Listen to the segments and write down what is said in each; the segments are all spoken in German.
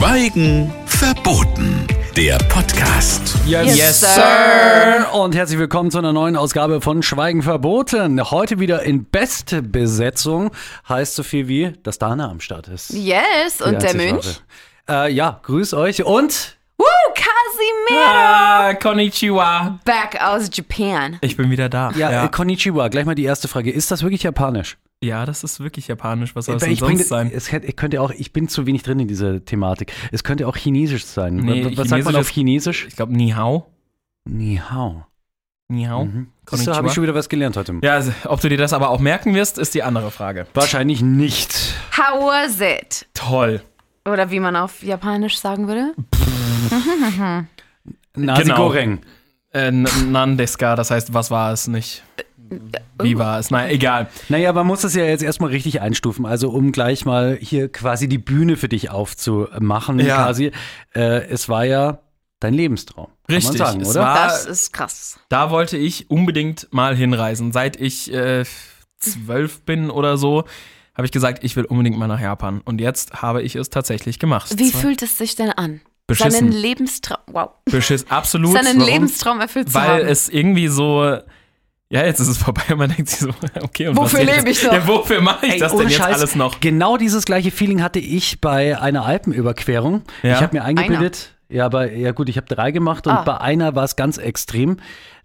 Schweigen verboten. Der Podcast. Yes, Sir! Und herzlich willkommen zu einer neuen Ausgabe von Schweigen verboten. Heute wieder in Bestbesetzung. Heißt so viel wie, dass Dana am Start ist. Yes, und der Mönch. Ja, grüß euch und... Casimiro! Konnichiwa. Back aus Japan. Ich bin wieder da. Ja, Konnichiwa. Gleich mal die erste Frage. Ist das wirklich japanisch? Ja, das ist wirklich japanisch. Was soll es denn sonst sein? Ich bin zu wenig drin in dieser Thematik. Es könnte auch chinesisch sein. Nee, was sagt man auf Chinesisch? Ich glaube, Ni Hao. Ni Hao. Ni Hao. Da habe ich schon wieder was gelernt heute. Ja, also, ob du dir das aber auch merken wirst, ist die andere Frage. Wahrscheinlich nicht. How was it? Toll. Oder wie man auf Japanisch sagen würde? Nasi Goreng. Nandeska, das heißt, was war es nicht? Wie war es? Naja, egal. Naja, man muss das ja jetzt erstmal richtig einstufen. Also um gleich mal hier quasi die Bühne für dich aufzumachen, quasi. Es war ja dein Lebenstraum. Richtig, kann man sagen, oder? Das ist krass. Da wollte ich unbedingt mal hinreisen. Seit ich 12 bin oder so, habe ich gesagt, ich will unbedingt mal nach Japan. Und jetzt habe ich es tatsächlich gemacht. Wie fühlt es sich denn an? Beschissen. Seinen Lebenstraum, Beschissen, absolut. Seinen Lebenstraum erfüllt zu haben. Weil es irgendwie so, ja, jetzt ist es vorbei und man denkt sich so, okay, und wofür lebe ich noch? Ja, wofür mache ich das denn jetzt alles noch? Genau dieses gleiche Feeling hatte ich bei einer Alpenüberquerung. Ja. Ich habe mir eingebildet, ich habe 3 gemacht und bei einer war es ganz extrem.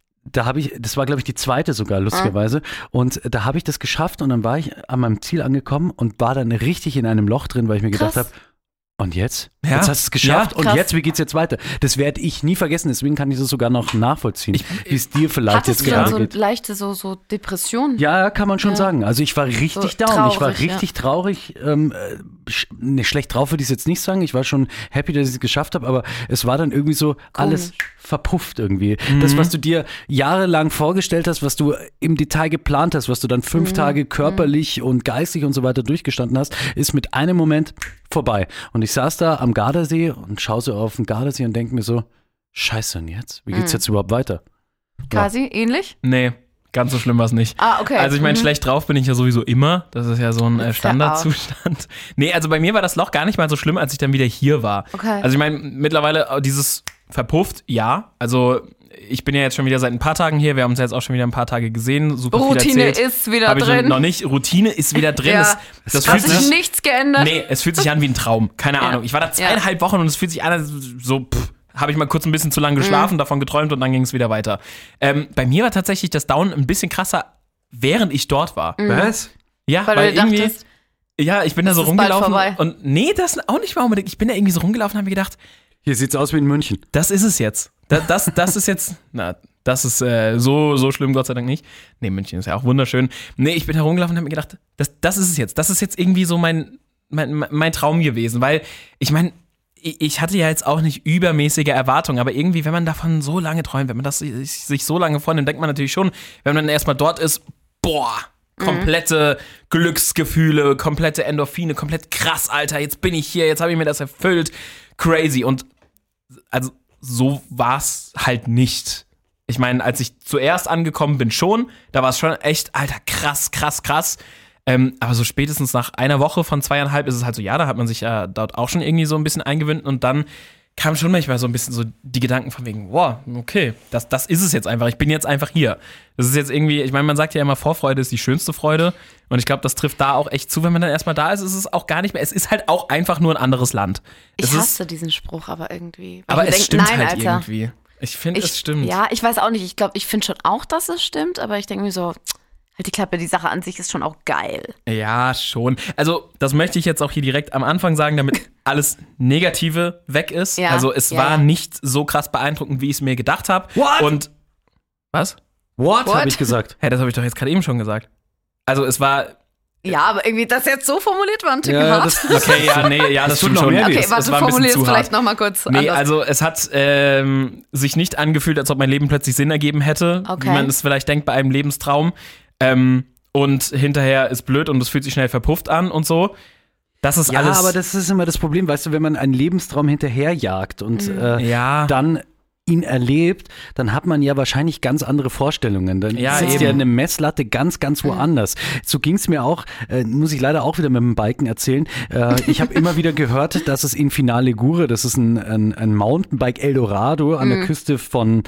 Das war, glaube ich, die zweite sogar, lustigerweise. Und da habe ich das geschafft und dann war ich an meinem Ziel angekommen und war dann richtig in einem Loch drin, weil ich mir gedacht habe, und jetzt? Ja. Jetzt hast du es geschafft. Ja, und jetzt, wie geht's jetzt weiter? Das werde ich nie vergessen, deswegen kann ich das sogar noch nachvollziehen, wie es dir vielleicht jetzt gerade geht. Hattest du leichte so Depressionen? Ja, kann man schon sagen. Also ich war richtig so down, traurig, ich war richtig traurig. Schlecht drauf würde ich jetzt nicht sagen, ich war schon happy, dass ich es geschafft habe, aber es war dann irgendwie so alles verpufft irgendwie. Das, was du dir jahrelang vorgestellt hast, was du im Detail geplant hast, was du dann 5 Tage körperlich und geistig und so weiter durchgestanden hast, ist mit einem Moment vorbei. Und ich saß da am Gardasee und schaue so auf den Gardasee und denke mir so, scheiße, und jetzt? Wie geht's jetzt überhaupt weiter? Quasi ähnlich? Nee, ganz so schlimm war es nicht. Okay. Also ich meine, schlecht drauf bin ich ja sowieso immer. Das ist ja so ein Standardzustand. Nee, also bei mir war das Loch gar nicht mal so schlimm, als ich dann wieder hier war. Okay. Also ich meine, mittlerweile dieses verpufft, ja. Also ich bin ja jetzt schon wieder seit ein paar Tagen hier. Wir haben uns jetzt auch schon wieder ein paar Tage gesehen. Super Routine viel erzählt. ist wieder Hab drin. Ich noch nicht. Routine ist wieder drin. Ja. Das Hat fühlt sich nichts geändert? Nee, es fühlt sich an wie ein Traum. Keine Ahnung. Ich war da 2,5 Wochen und es fühlt sich an, als so, habe ich mal kurz ein bisschen zu lange geschlafen, davon geträumt und dann ging es wieder weiter. Bei mir war tatsächlich das Down ein bisschen krasser, während ich dort war. Was? Ja, Weil du irgendwie, dachtest, ja, ich bin da so ist bald rumgelaufen vorbei. und nee, das auch nicht mal unbedingt. Ich bin da irgendwie so rumgelaufen und habe mir gedacht, Hier sieht's aus wie in München. das ist es jetzt. Das ist jetzt, das ist so schlimm, Gott sei Dank nicht. Nee, München ist ja auch wunderschön. Nee, ich bin da rumgelaufen und habe mir gedacht, das ist es jetzt. Das ist jetzt irgendwie so mein Traum gewesen, weil ich meine, ich hatte ja jetzt auch nicht übermäßige Erwartungen, aber irgendwie, wenn man davon so lange träumt, wenn man das sich so lange vornimmt, denkt man natürlich schon, wenn man dann erstmal dort ist, komplette Glücksgefühle, komplette Endorphine, komplett krass, Alter, jetzt bin ich hier, jetzt habe ich mir das erfüllt, crazy. Und also so war es halt nicht. Ich meine, als ich zuerst angekommen bin schon, da war es schon echt, Alter, krass. Aber so spätestens nach einer Woche von 2,5 ist es halt so, ja, da hat man sich ja dort auch schon irgendwie so ein bisschen eingewöhnt und dann kamen schon manchmal so ein bisschen so die Gedanken von wegen, wow, okay, das ist es jetzt einfach, ich bin jetzt einfach hier. Das ist jetzt irgendwie, ich meine, man sagt ja immer, Vorfreude ist die schönste Freude und ich glaube, das trifft da auch echt zu, wenn man dann erstmal da ist, ist es auch gar nicht mehr, es ist halt auch einfach nur ein anderes Land. Ich hasse diesen Spruch aber irgendwie. Aber es stimmt halt Alter. irgendwie. Ich finde, es stimmt. Ja, ich weiß auch nicht, ich finde schon auch, dass es stimmt, aber ich denke mir so, halt die Klappe, die Sache an sich ist schon auch geil. Ja, schon. Also, das möchte ich jetzt auch hier direkt am Anfang sagen, damit alles Negative weg ist. Ja, also, es war nicht so krass beeindruckend, wie ich es mir gedacht habe. What? Und, was? What? Habe ich gesagt. Hä, das habe ich doch jetzt gerade eben schon gesagt. Also, es war... Ja, aber irgendwie das jetzt so formuliert war ein Ticken Ja, hart. Okay, ja, nee, ja, das tut tut noch schon. mehr weh. Okay, Es warte, war ein bisschen formulier es zu vielleicht hart. nochmal kurz Nee, anders. also es hat sich nicht angefühlt, als ob mein Leben plötzlich Sinn ergeben hätte, Okay. wie man es vielleicht denkt bei einem Lebenstraum. Und hinterher ist blöd und es fühlt sich schnell verpufft an und so. Das ist Ja, alles. aber das ist immer das Problem, weißt du, wenn man einen Lebenstraum hinterherjagt und ja. dann ihn erlebt, dann hat man ja wahrscheinlich ganz andere Vorstellungen. Dann sitzt eben. ja eine Messlatte ganz, ganz woanders. So ging es mir auch, muss ich leider auch wieder mit dem Biken erzählen. Ich habe immer wieder gehört, dass es in Finale Ligure, das ist ein Mountainbike Eldorado an der Küste von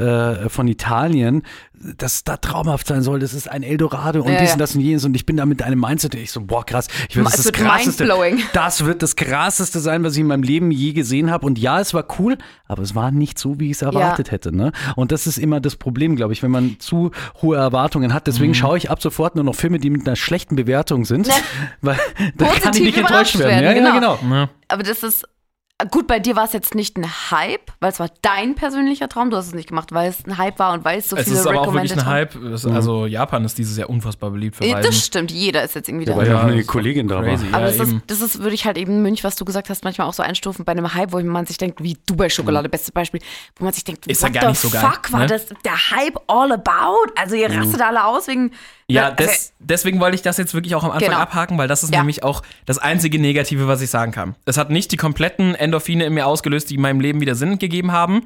Italien, dass da traumhaft sein soll. Das ist ein Eldorado und dies und das und jenes. Und ich bin da mit einem Mindset, ich so, boah, krass. Das wird das Krasseste. Das wird das Krasseste sein, was ich in meinem Leben je gesehen habe. Und ja, es war cool, aber es war nicht so, wie ich es erwartet hätte. Ne? Und das ist immer das Problem, glaube ich, wenn man zu hohe Erwartungen hat. Deswegen schaue ich ab sofort nur noch Filme, die mit einer schlechten Bewertung sind. Weil da kann ich nicht enttäuscht werden. Ja, genau. Ja. Aber das ist gut, bei dir war es jetzt nicht ein Hype, weil es war dein persönlicher Traum. Du hast es nicht gemacht, weil es ein Hype war und weil es so viele recommended haben. Es ist aber auch wirklich ein Hype. Also Japan ist dieses Jahr unfassbar beliebt für Reisen. Das stimmt, jeder ist jetzt irgendwie da. Weil ja auch eine Kollegin da war. Aber das ist, würde ich halt eben Münch, was du gesagt hast, manchmal auch so einstufen bei einem Hype, wo man sich denkt, wie Dubai-Schokolade, beste Beispiel, wo man sich denkt, ist ja gar nicht so geil. Fuck war das der Hype all about? Also ihr rastet alle aus wegen... Ja, deswegen wollte ich das jetzt wirklich auch am Anfang abhaken, weil das ist nämlich auch das einzige Negative, was ich sagen kann. Es hat nicht die kompletten Endorphine in mir ausgelöst, die meinem Leben wieder Sinn gegeben haben,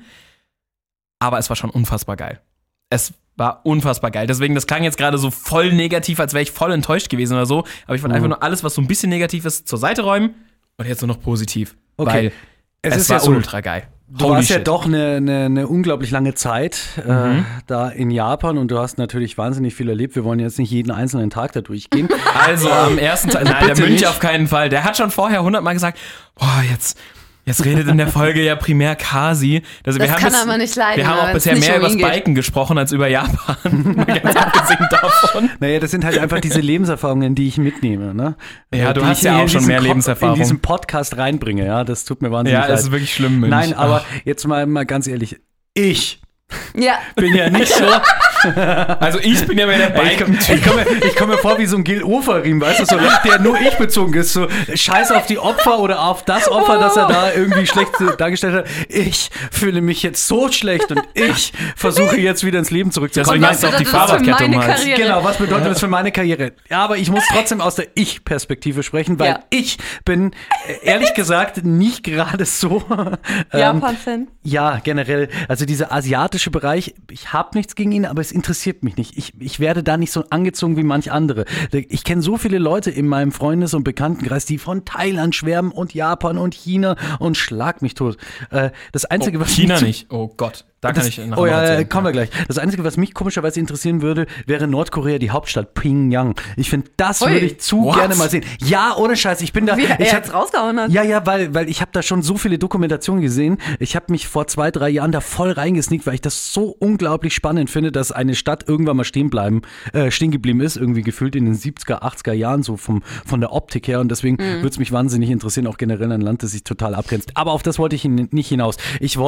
aber es war schon unfassbar geil. Es war unfassbar geil. Deswegen, das klang jetzt gerade so voll negativ, als wäre ich voll enttäuscht gewesen oder so, aber ich wollte einfach nur alles, was so ein bisschen negativ ist, zur Seite räumen und jetzt nur noch positiv, weil es war ultra geil. Du warst ja doch eine unglaublich lange Zeit da in Japan und du hast natürlich wahnsinnig viel erlebt. Wir wollen jetzt nicht jeden einzelnen Tag da durchgehen. Also am ersten Tag, nein, der Münch auf keinen Fall. Der hat schon vorher 100-mal gesagt, boah, jetzt redet in der Folge ja primär Kasi. Also das kann aber nicht leiden. Wir haben auch bisher mehr über das Biken gesprochen als über Japan. Ganz abgesehen davon. Naja, das sind halt einfach diese Lebenserfahrungen, die ich mitnehme. Ne? Ja, du hast ja auch schon mehr Lebenserfahrung. In diesen Podcast reinbringe, ja, das tut mir wahnsinnig leid. Ja, es ist wirklich schlimm, Münch. Nein, aber jetzt mal ganz ehrlich, ich bin ja nicht so... Also ich bin ja mehr der Biken-Typ. Ich komme mir vor wie so ein Gil Oferim, weißt du, so, der nur ich bezogen ist. So scheiß auf die Opfer oder auf das Opfer, das er da irgendwie schlecht dargestellt hat. Ich fühle mich jetzt so schlecht und ich versuche jetzt wieder ins Leben zurückzukommen. Deswegen hast du auch die Fahrradkette um Hals. Genau, was bedeutet das für meine Karriere? Ja, aber ich muss trotzdem aus der Ich-Perspektive sprechen, weil ich bin, ehrlich gesagt, nicht gerade so Japan-Fan. Ja, generell. Also dieser asiatische Bereich, ich habe nichts gegen ihn, aber es interessiert mich nicht. Ich werde da nicht so angezogen wie manch andere. Ich kenne so viele Leute in meinem Freundes- und Bekanntenkreis, die von Thailand schwärmen und Japan und China und schlag mich tot. Das Einzige, was China nicht. Oh Gott. Da kann ich nachher erzählen. Kommen wir gleich. Das Einzige, was mich komischerweise interessieren würde, wäre Nordkorea, die Hauptstadt Pyongyang. Ich finde, das würde ich gerne mal sehen. Ja, ohne Scheiß, ich bin da... Wie er jetzt rausgehauen hat. Ja, weil ich habe da schon so viele Dokumentationen gesehen. Ich habe mich vor 2-3 Jahren da voll reingesneakt, weil ich das so unglaublich spannend finde, dass eine Stadt irgendwann mal stehen geblieben ist, irgendwie gefühlt in den 70er, 80er Jahren, so von der Optik her. Und deswegen würde es mich wahnsinnig interessieren, auch generell ein Land, das sich total abgrenzt. Aber auf das wollte ich nicht hinaus.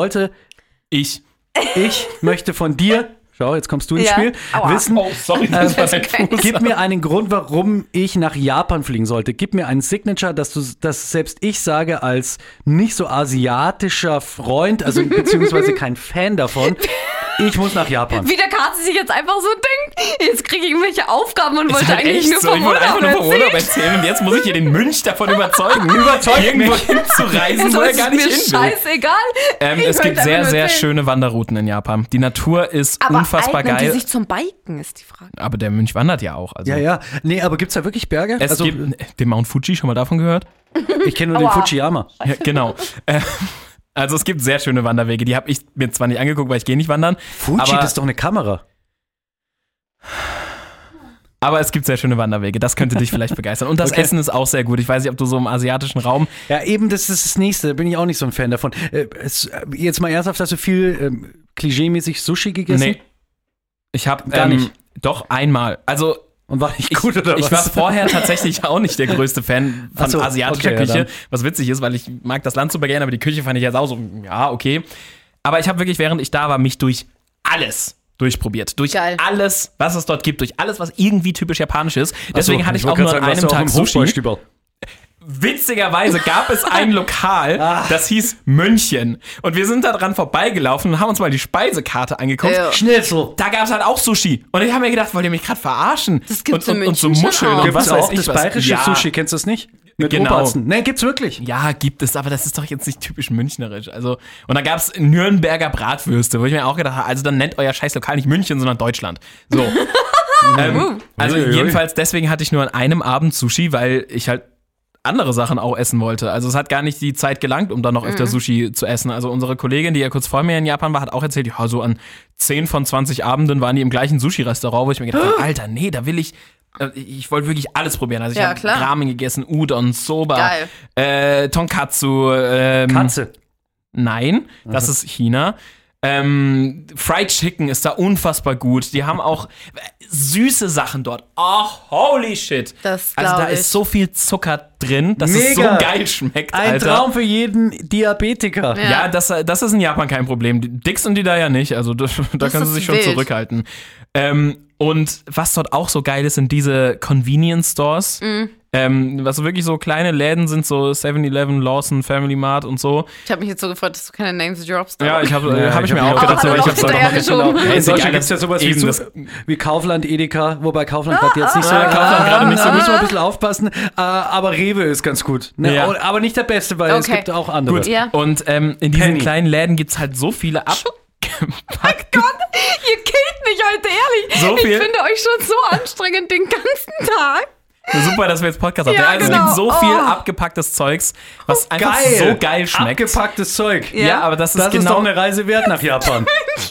Ich möchte von dir, schau, jetzt kommst du ins Spiel, wissen, gib mir einen Grund, warum ich nach Japan fliegen sollte. Gib mir einen Signature, dass selbst ich sage, als nicht so asiatischer Freund, also beziehungsweise kein Fan davon, ich muss nach Japan. Wie der Katze sich jetzt einfach so denkt, jetzt kriege ich irgendwelche Aufgaben und wollte eigentlich nur vom Urlaub erzählen. Und jetzt muss ich hier den Münch davon überzeugen, irgendwo hinzureisen, wo er gar nicht hin will. Scheißegal. Es gibt sehr, sehr schöne Wanderrouten in Japan. Die Natur ist unfassbar geil. Die sich zum Biken, ist die Frage. Aber der Münch wandert ja auch. Also. Ja. Nee, aber gibt's da wirklich Berge? Es gibt den Mount Fuji, schon mal davon gehört? Ich kenne nur den Fujiyama. Ja, genau. Also es gibt sehr schöne Wanderwege, die habe ich mir zwar nicht angeguckt, weil ich gehe nicht wandern. Fuji, das ist doch eine Kamera. Aber es gibt sehr schöne Wanderwege, das könnte dich vielleicht begeistern. Und das Essen ist auch sehr gut. Ich weiß nicht, ob du so im asiatischen Raum... Ja, eben, das ist das Nächste, da bin ich auch nicht so ein Fan davon. Jetzt mal ernsthaft, hast du viel klischeemäßig Sushi gegessen? Nee. Ich habe gar nicht. Doch, einmal. Also... Und war nicht gut, oder was? Ich war vorher tatsächlich auch nicht der größte Fan von asiatischer Küche, was witzig ist, weil ich mag das Land super gerne, aber die Küche fand ich jetzt auch so, ja, okay. Aber ich habe wirklich, während ich da war, mich durch alles durchprobiert. Durch alles, was es dort gibt, durch alles, was irgendwie typisch japanisch ist. Deswegen hatte ich auch nur an einem Tag Sushi. Witzigerweise gab es ein Lokal, das hieß München. Und wir sind da dran vorbeigelaufen und haben uns mal die Speisekarte angeguckt. Schnitzel. Da gab es halt auch Sushi. Und ich habe mir gedacht, wollt ihr mich gerade verarschen? Das gibt's und so Muscheln und was auch weiß ich das was. bayerische Sushi, kennst du das nicht? Mit Genau. Obersten. Ne, gibt's wirklich. Ja, gibt es, aber das ist doch jetzt nicht typisch münchnerisch. Also, und dann gab's Nürnberger Bratwürste, wo ich mir auch gedacht habe, also dann nennt euer Scheißlokal nicht München, sondern Deutschland. So. Also jedenfalls, deswegen hatte ich nur an einem Abend Sushi, weil ich halt andere Sachen auch essen wollte. Also es hat gar nicht die Zeit gelangt, um dann noch öfter Sushi zu essen. Also unsere Kollegin, die ja kurz vor mir in Japan war, hat auch erzählt, ja, so an 10 von 20 Abenden waren die im gleichen Sushi-Restaurant, wo ich mir gedacht habe, Alter, nee, da will ich wollte wirklich alles probieren. Also ich habe Ramen gegessen, Udon, Soba, Tonkatsu. Katze. Nein, das ist China. Fried Chicken ist da unfassbar gut. Die haben auch süße Sachen dort. Oh, holy shit. Das also da ich. ist so viel Zucker drin, dass es so Mega. geil schmeckt, Ein Alter. Traum für jeden Diabetiker. Ja, das ist in Japan kein Problem. Die Dicks sind die da ja nicht, also da können sie sich schon wild. zurückhalten. Und was dort auch so geil ist, sind diese Convenience Stores. Was so wirklich so kleine Läden sind, so 7-Eleven, Lawson, Family Mart und so. Ich habe mich jetzt so gefreut, dass du keine Names droppst. Ja, ich habe Ja, hab ich ich mir hab auch die gedacht, auch aber ich noch habe es halt hinterhergeschoben. noch In Deutschland egal, gibt es ja sowas eben wie Kaufland, Edeka, wobei Kaufland gerade jetzt nicht so. Kaufland gerade nicht so Da gut. müssen wir ein bisschen aufpassen. Aber Rewe ist ganz gut. Ne? Ja. Aber nicht der beste, weil es Okay. gibt auch andere. Gut, Ja. und in diesen Penny. kleinen Läden gibt es halt so viele abgepackte. Ihr killt mich heute, ehrlich. So viel? Ich finde euch schon so anstrengend den ganzen Tag. Super, dass wir jetzt Podcast haben. Ja, Also es genau. gibt so viel Oh. abgepacktes Zeugs, was einfach Geil. so geil schmeckt. Abgepacktes Zeug. Ja, aber das ist Das ist genau. doch eine Reise wert nach Japan.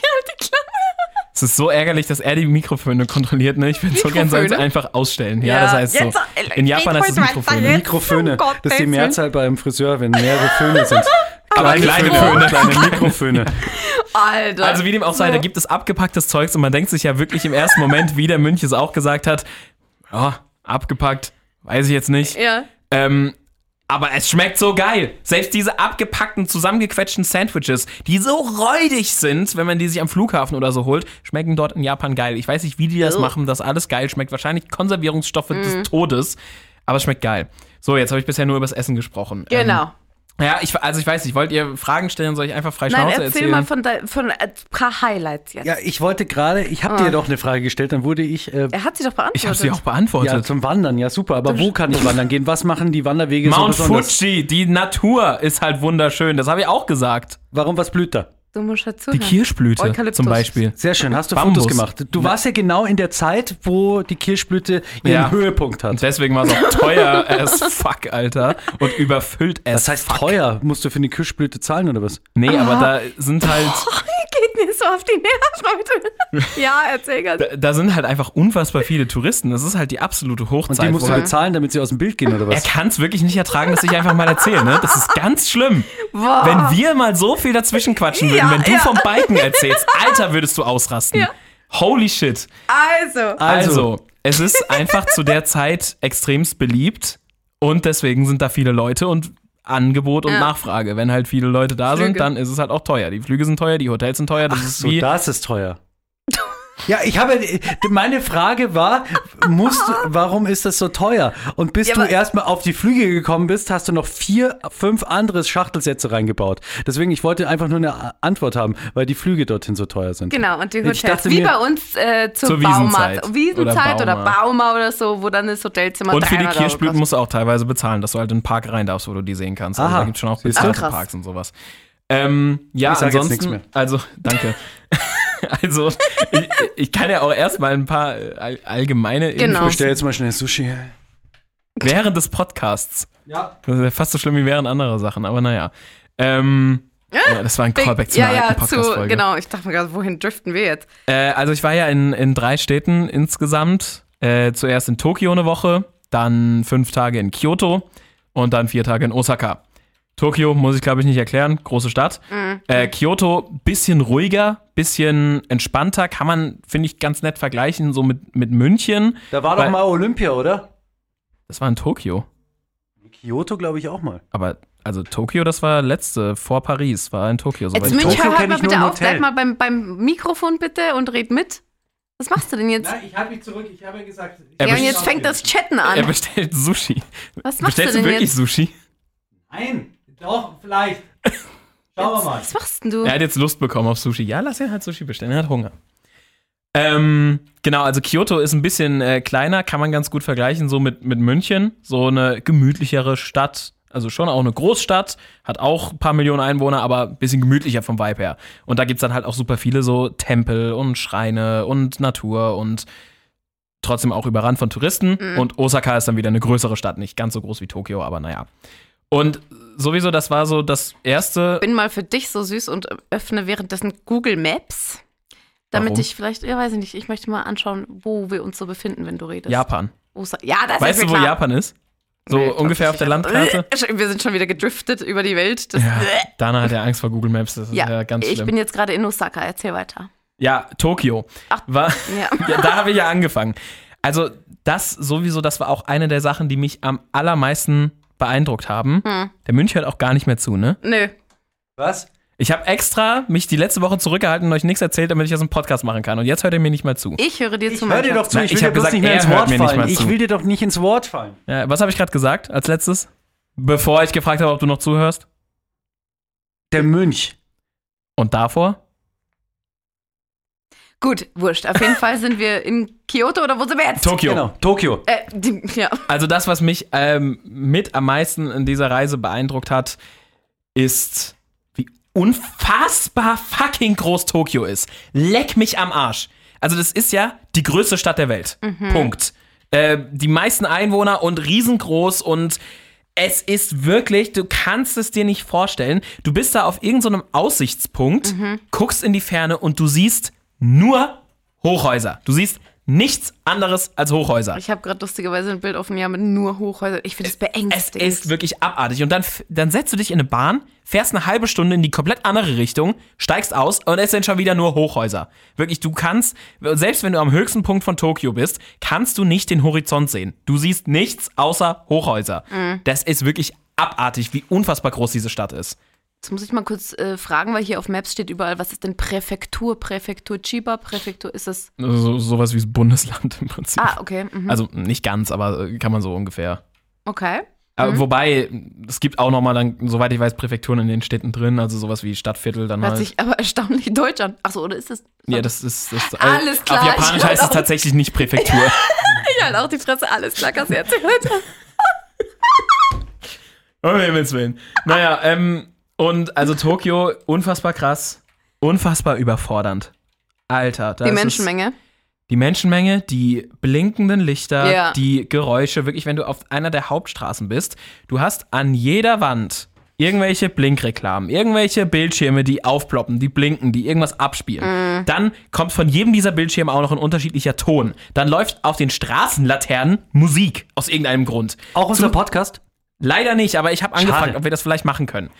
Es ist so ärgerlich, dass er die Mikrofone kontrolliert. Ne? Ich würde so gerne sagen, Mikrofone? einfach ausstellen. Ja, Ja, das heißt so. jetzt, In Japan heißt es Mikrofone. Mikroföhne. Oh Gott, Das ist die Willen. Mehrzahl beim Friseur, wenn mehrere Föhne sind. Aber kleine Föhne. Kleine Mikroföhne. Alter. Also wie dem auch sei, da gibt es abgepacktes Zeugs und man denkt sich ja wirklich im ersten Moment, wie der Münch es auch gesagt hat, ja, abgepackt, weiß ich jetzt nicht. Ja. Aber es schmeckt so geil. Selbst diese abgepackten, zusammengequetschten Sandwiches, die so räudig sind, wenn man die sich am Flughafen oder so holt, schmecken dort in Japan geil. Ich weiß nicht, wie die das machen, dass alles geil schmeckt. Wahrscheinlich Konservierungsstoffe des Todes. Aber es schmeckt geil. So, jetzt habe ich bisher nur über das Essen gesprochen. Genau. Ja, ich weiß nicht, wollt ihr Fragen stellen, soll ich einfach frei Nein, Schnauze erzähl erzählen? mal von ein paar Highlights jetzt. Ja, ich wollte gerade, ich habe dir doch eine Frage gestellt, dann wurde ich Er hat sie doch beantwortet. Ich habe sie auch beantwortet. ja, zum Wandern, ja super, aber wo kann ich wandern gehen? Was machen die Wanderwege Mount so besonders? Fuji, die Natur ist halt wunderschön. Das habe ich auch gesagt. Warum, was blüht da? Du musst halt Die zuhören. Kirschblüte Eukalyptus. zum Beispiel. Sehr schön, hast du Bambus. Fotos gemacht. Du warst ja genau in der Zeit, wo die Kirschblüte ihren Ja. Höhepunkt hat. Und deswegen war es auch teuer as fuck, Alter. Und überfüllt as Das heißt fuck. teuer, musst du für eine Kirschblüte zahlen oder was? Nee, aber da sind halt, Geht mir so auf die Nerven heute. Ja, erzähl ganz. da sind halt einfach unfassbar viele Touristen. Das ist halt die absolute Hochzeit. Und die musst du wo halt- bezahlen, damit sie aus dem Bild gehen oder Er was? kann es wirklich nicht ertragen, dass ich einfach mal erzähle, ne? Das ist ganz schlimm. Boah. Wenn wir mal so viel dazwischen quatschen würden, Ja, wenn du ja. vom Biken erzählst, Alter, würdest du ausrasten. Ja. Holy shit. Also, es ist einfach zu der Zeit extremst beliebt und deswegen sind da viele Leute und Angebot und Ja. Nachfrage. Wenn halt viele Leute da Flüge. sind, dann ist es halt auch teuer. Die Flüge sind teuer, die Hotels sind teuer. Das ist So, wie das ist teuer. Ja, meine Frage war, warum ist das so teuer? Und bis Ja, du aber- erstmal auf die Flüge gekommen bist, hast du noch 4, 5 andere Schachtelsätze reingebaut. Deswegen, ich wollte einfach nur eine Antwort haben, weil die Flüge dorthin so teuer sind. Genau, und die Ich Hotels. dachte Wie mir- bei uns zur Zur Baumarkt. Wiesenzeit Oder oder Bauma oder so, wo dann das Hotelzimmer und für die 300 Euro Kirschblüten kostet. musst du auch teilweise bezahlen, dass du halt in den Park rein darfst, wo du die sehen kannst. Also Aha. da gibt es schon auch Siehst du? bezahlte Krass. Parks und sowas. Ja, Ich sag jetzt ansonsten, nichts mehr. also, danke. Also, ich kann ja auch erstmal ein paar allgemeine Genau. Ich bestell jetzt mal schnell Sushi. während des Podcasts. Ja. Das ist ja fast so schlimm wie während anderer Sachen, aber naja. Ja, das war ein Callback zu einer alten Podcast-Folge. genau. Ich dachte mir gerade, wohin driften wir jetzt? Also ich war ja in 3 Städten insgesamt. Zuerst in Tokio eine Woche, dann 5 Tage in Kyoto und dann 4 Tage in Osaka. Tokio muss ich, glaube ich, nicht erklären, große Stadt. Kyoto, bisschen ruhiger, bisschen entspannter, kann man, finde ich, ganz nett vergleichen, so mit München. Da war Weil- doch mal Olympia, oder? Das war in Tokio. Kyoto, glaube ich, auch mal. Aber, also Tokio, das war letzte, vor Paris, war in Tokio. Jetzt soweit ich Münch, weiß. Tokio hör kenn mal ich nur bitte im auf, Hotel. bleib mal beim Mikrofon bitte und red mit. Was machst du denn jetzt? Nein, ich halte mich zurück. Ich habe ja gesagt. Er Ja, und best- jetzt fängt das Chatten Er an. bestellt Sushi. Was machst du Bestellst du denn wirklich jetzt? Sushi? Nein, doch, vielleicht. Schauen wir mal. Was machst denn du? Er hat jetzt Lust bekommen auf Sushi. Ja, lass ihn halt Sushi bestellen, er hat Hunger. Genau, also Kyoto ist ein bisschen kleiner, kann man ganz gut vergleichen, so mit München. So eine gemütlichere Stadt, also schon auch eine Großstadt, hat auch ein paar Millionen Einwohner, aber ein bisschen gemütlicher vom Vibe her. Und da gibt's dann halt auch super viele so Tempel und Schreine und Natur und trotzdem auch überrannt von Touristen. Und Osaka ist dann wieder eine größere Stadt, nicht ganz so groß wie Tokio, aber naja. Und sowieso, das war so das erste. Bin mal für dich so süß und öffne währenddessen Google Maps. Damit Warum? ich vielleicht, ja, weiß ich nicht, ich möchte mal anschauen, wo wir uns so befinden, wenn du redest. Japan. Ja, das Weißt ist du, mir wo klar. Japan ist? So Nee, ungefähr auf der Landkarte? Wir sind schon wieder gedriftet über die Welt. Das Ja, Dana hat ja Angst vor Google Maps, das ist ja ganz ich schlimm. bin jetzt gerade in Osaka, erzähl weiter. Ja, Tokio. Ach, War, ja. ja, da habe ich ja angefangen. Also das sowieso, das war auch eine der Sachen, die mich am allermeisten beeindruckt haben. Der Münch hört auch gar nicht mehr zu, ne? Nö. Was? Ich habe extra mich die letzte Woche zurückgehalten und euch nichts erzählt, damit ich das im Podcast machen kann. Und jetzt hört ihr mir nicht mal zu. Ich höre dir zu, Hör mein dir Schatz. doch zu, Nein, ich ich will dir hab bloß gesagt, nicht mehr er ins hört Wort mir nicht fallen. mal Ich zu. will dir doch nicht ins Wort fallen. Ja, was habe ich gerade gesagt als letztes? Bevor ich gefragt habe, ob du noch zuhörst? Der Mönch. Und davor? Gut, wurscht. Auf jeden Fall sind wir in Kyoto, oder wo sind wir jetzt? Tokio. Genau, Tokio. Ja. Also das, was mich mit am meisten in dieser Reise beeindruckt hat, ist, wie unfassbar fucking groß Tokio ist. Leck mich am Arsch. Also das ist ja die größte Stadt der Welt. Punkt. Die meisten Einwohner und riesengroß und es ist wirklich, du kannst es dir nicht vorstellen. Du bist da auf irgendeinem Aussichtspunkt, guckst in die Ferne und du siehst nur Hochhäuser. Du siehst nichts anderes als Hochhäuser. Ich habe gerade lustigerweise ein Bild offen, ja, mit nur Hochhäusern. Ich finde das beängstigend. Es ist wirklich abartig. Und dann setzt du dich in eine Bahn, fährst eine halbe Stunde in die komplett andere Richtung, steigst aus und es sind schon wieder nur Hochhäuser. Wirklich, du kannst, selbst wenn du am höchsten Punkt von Tokio bist, kannst du nicht den Horizont sehen. Du siehst nichts außer Hochhäuser. Das ist wirklich abartig, wie unfassbar groß diese Stadt ist. Jetzt muss ich mal kurz fragen, weil hier auf Maps steht überall, was ist denn Präfektur? Präfektur Chiba? Präfektur ist es? Sowas wie das Bundesland im Prinzip. Ah, okay. Also nicht ganz, aber kann man so ungefähr. Okay. Aber wobei, es gibt auch nochmal dann, soweit ich weiß, Präfekturen in den Städten drin, also sowas wie Stadtviertel dann Hört halt. sich aber erstaunlich deutsch an. Achso, oder ist es? Ja, das ist Alles klar, auf Japanisch ich heißt es auch. tatsächlich nicht Präfektur. Ich halte auch die Fresse, alles klar, kannst du erzählen. Um Himmels Willen. Naja, und also Tokio, unfassbar krass, unfassbar überfordernd. Alter, das Die Menschenmenge. Die Menschenmenge, die blinkenden Lichter, Ja. die Geräusche, wirklich, wenn du auf einer der Hauptstraßen bist, du hast an jeder Wand irgendwelche Blinkreklamen, irgendwelche Bildschirme, die aufploppen, die blinken, die irgendwas abspielen. Dann kommt von jedem dieser Bildschirme auch noch ein unterschiedlicher Ton. Dann läuft auf den Straßenlaternen Musik, aus irgendeinem Grund. Auch unser Podcast? Leider nicht, aber ich habe angefragt, Schade. ob wir das vielleicht machen können.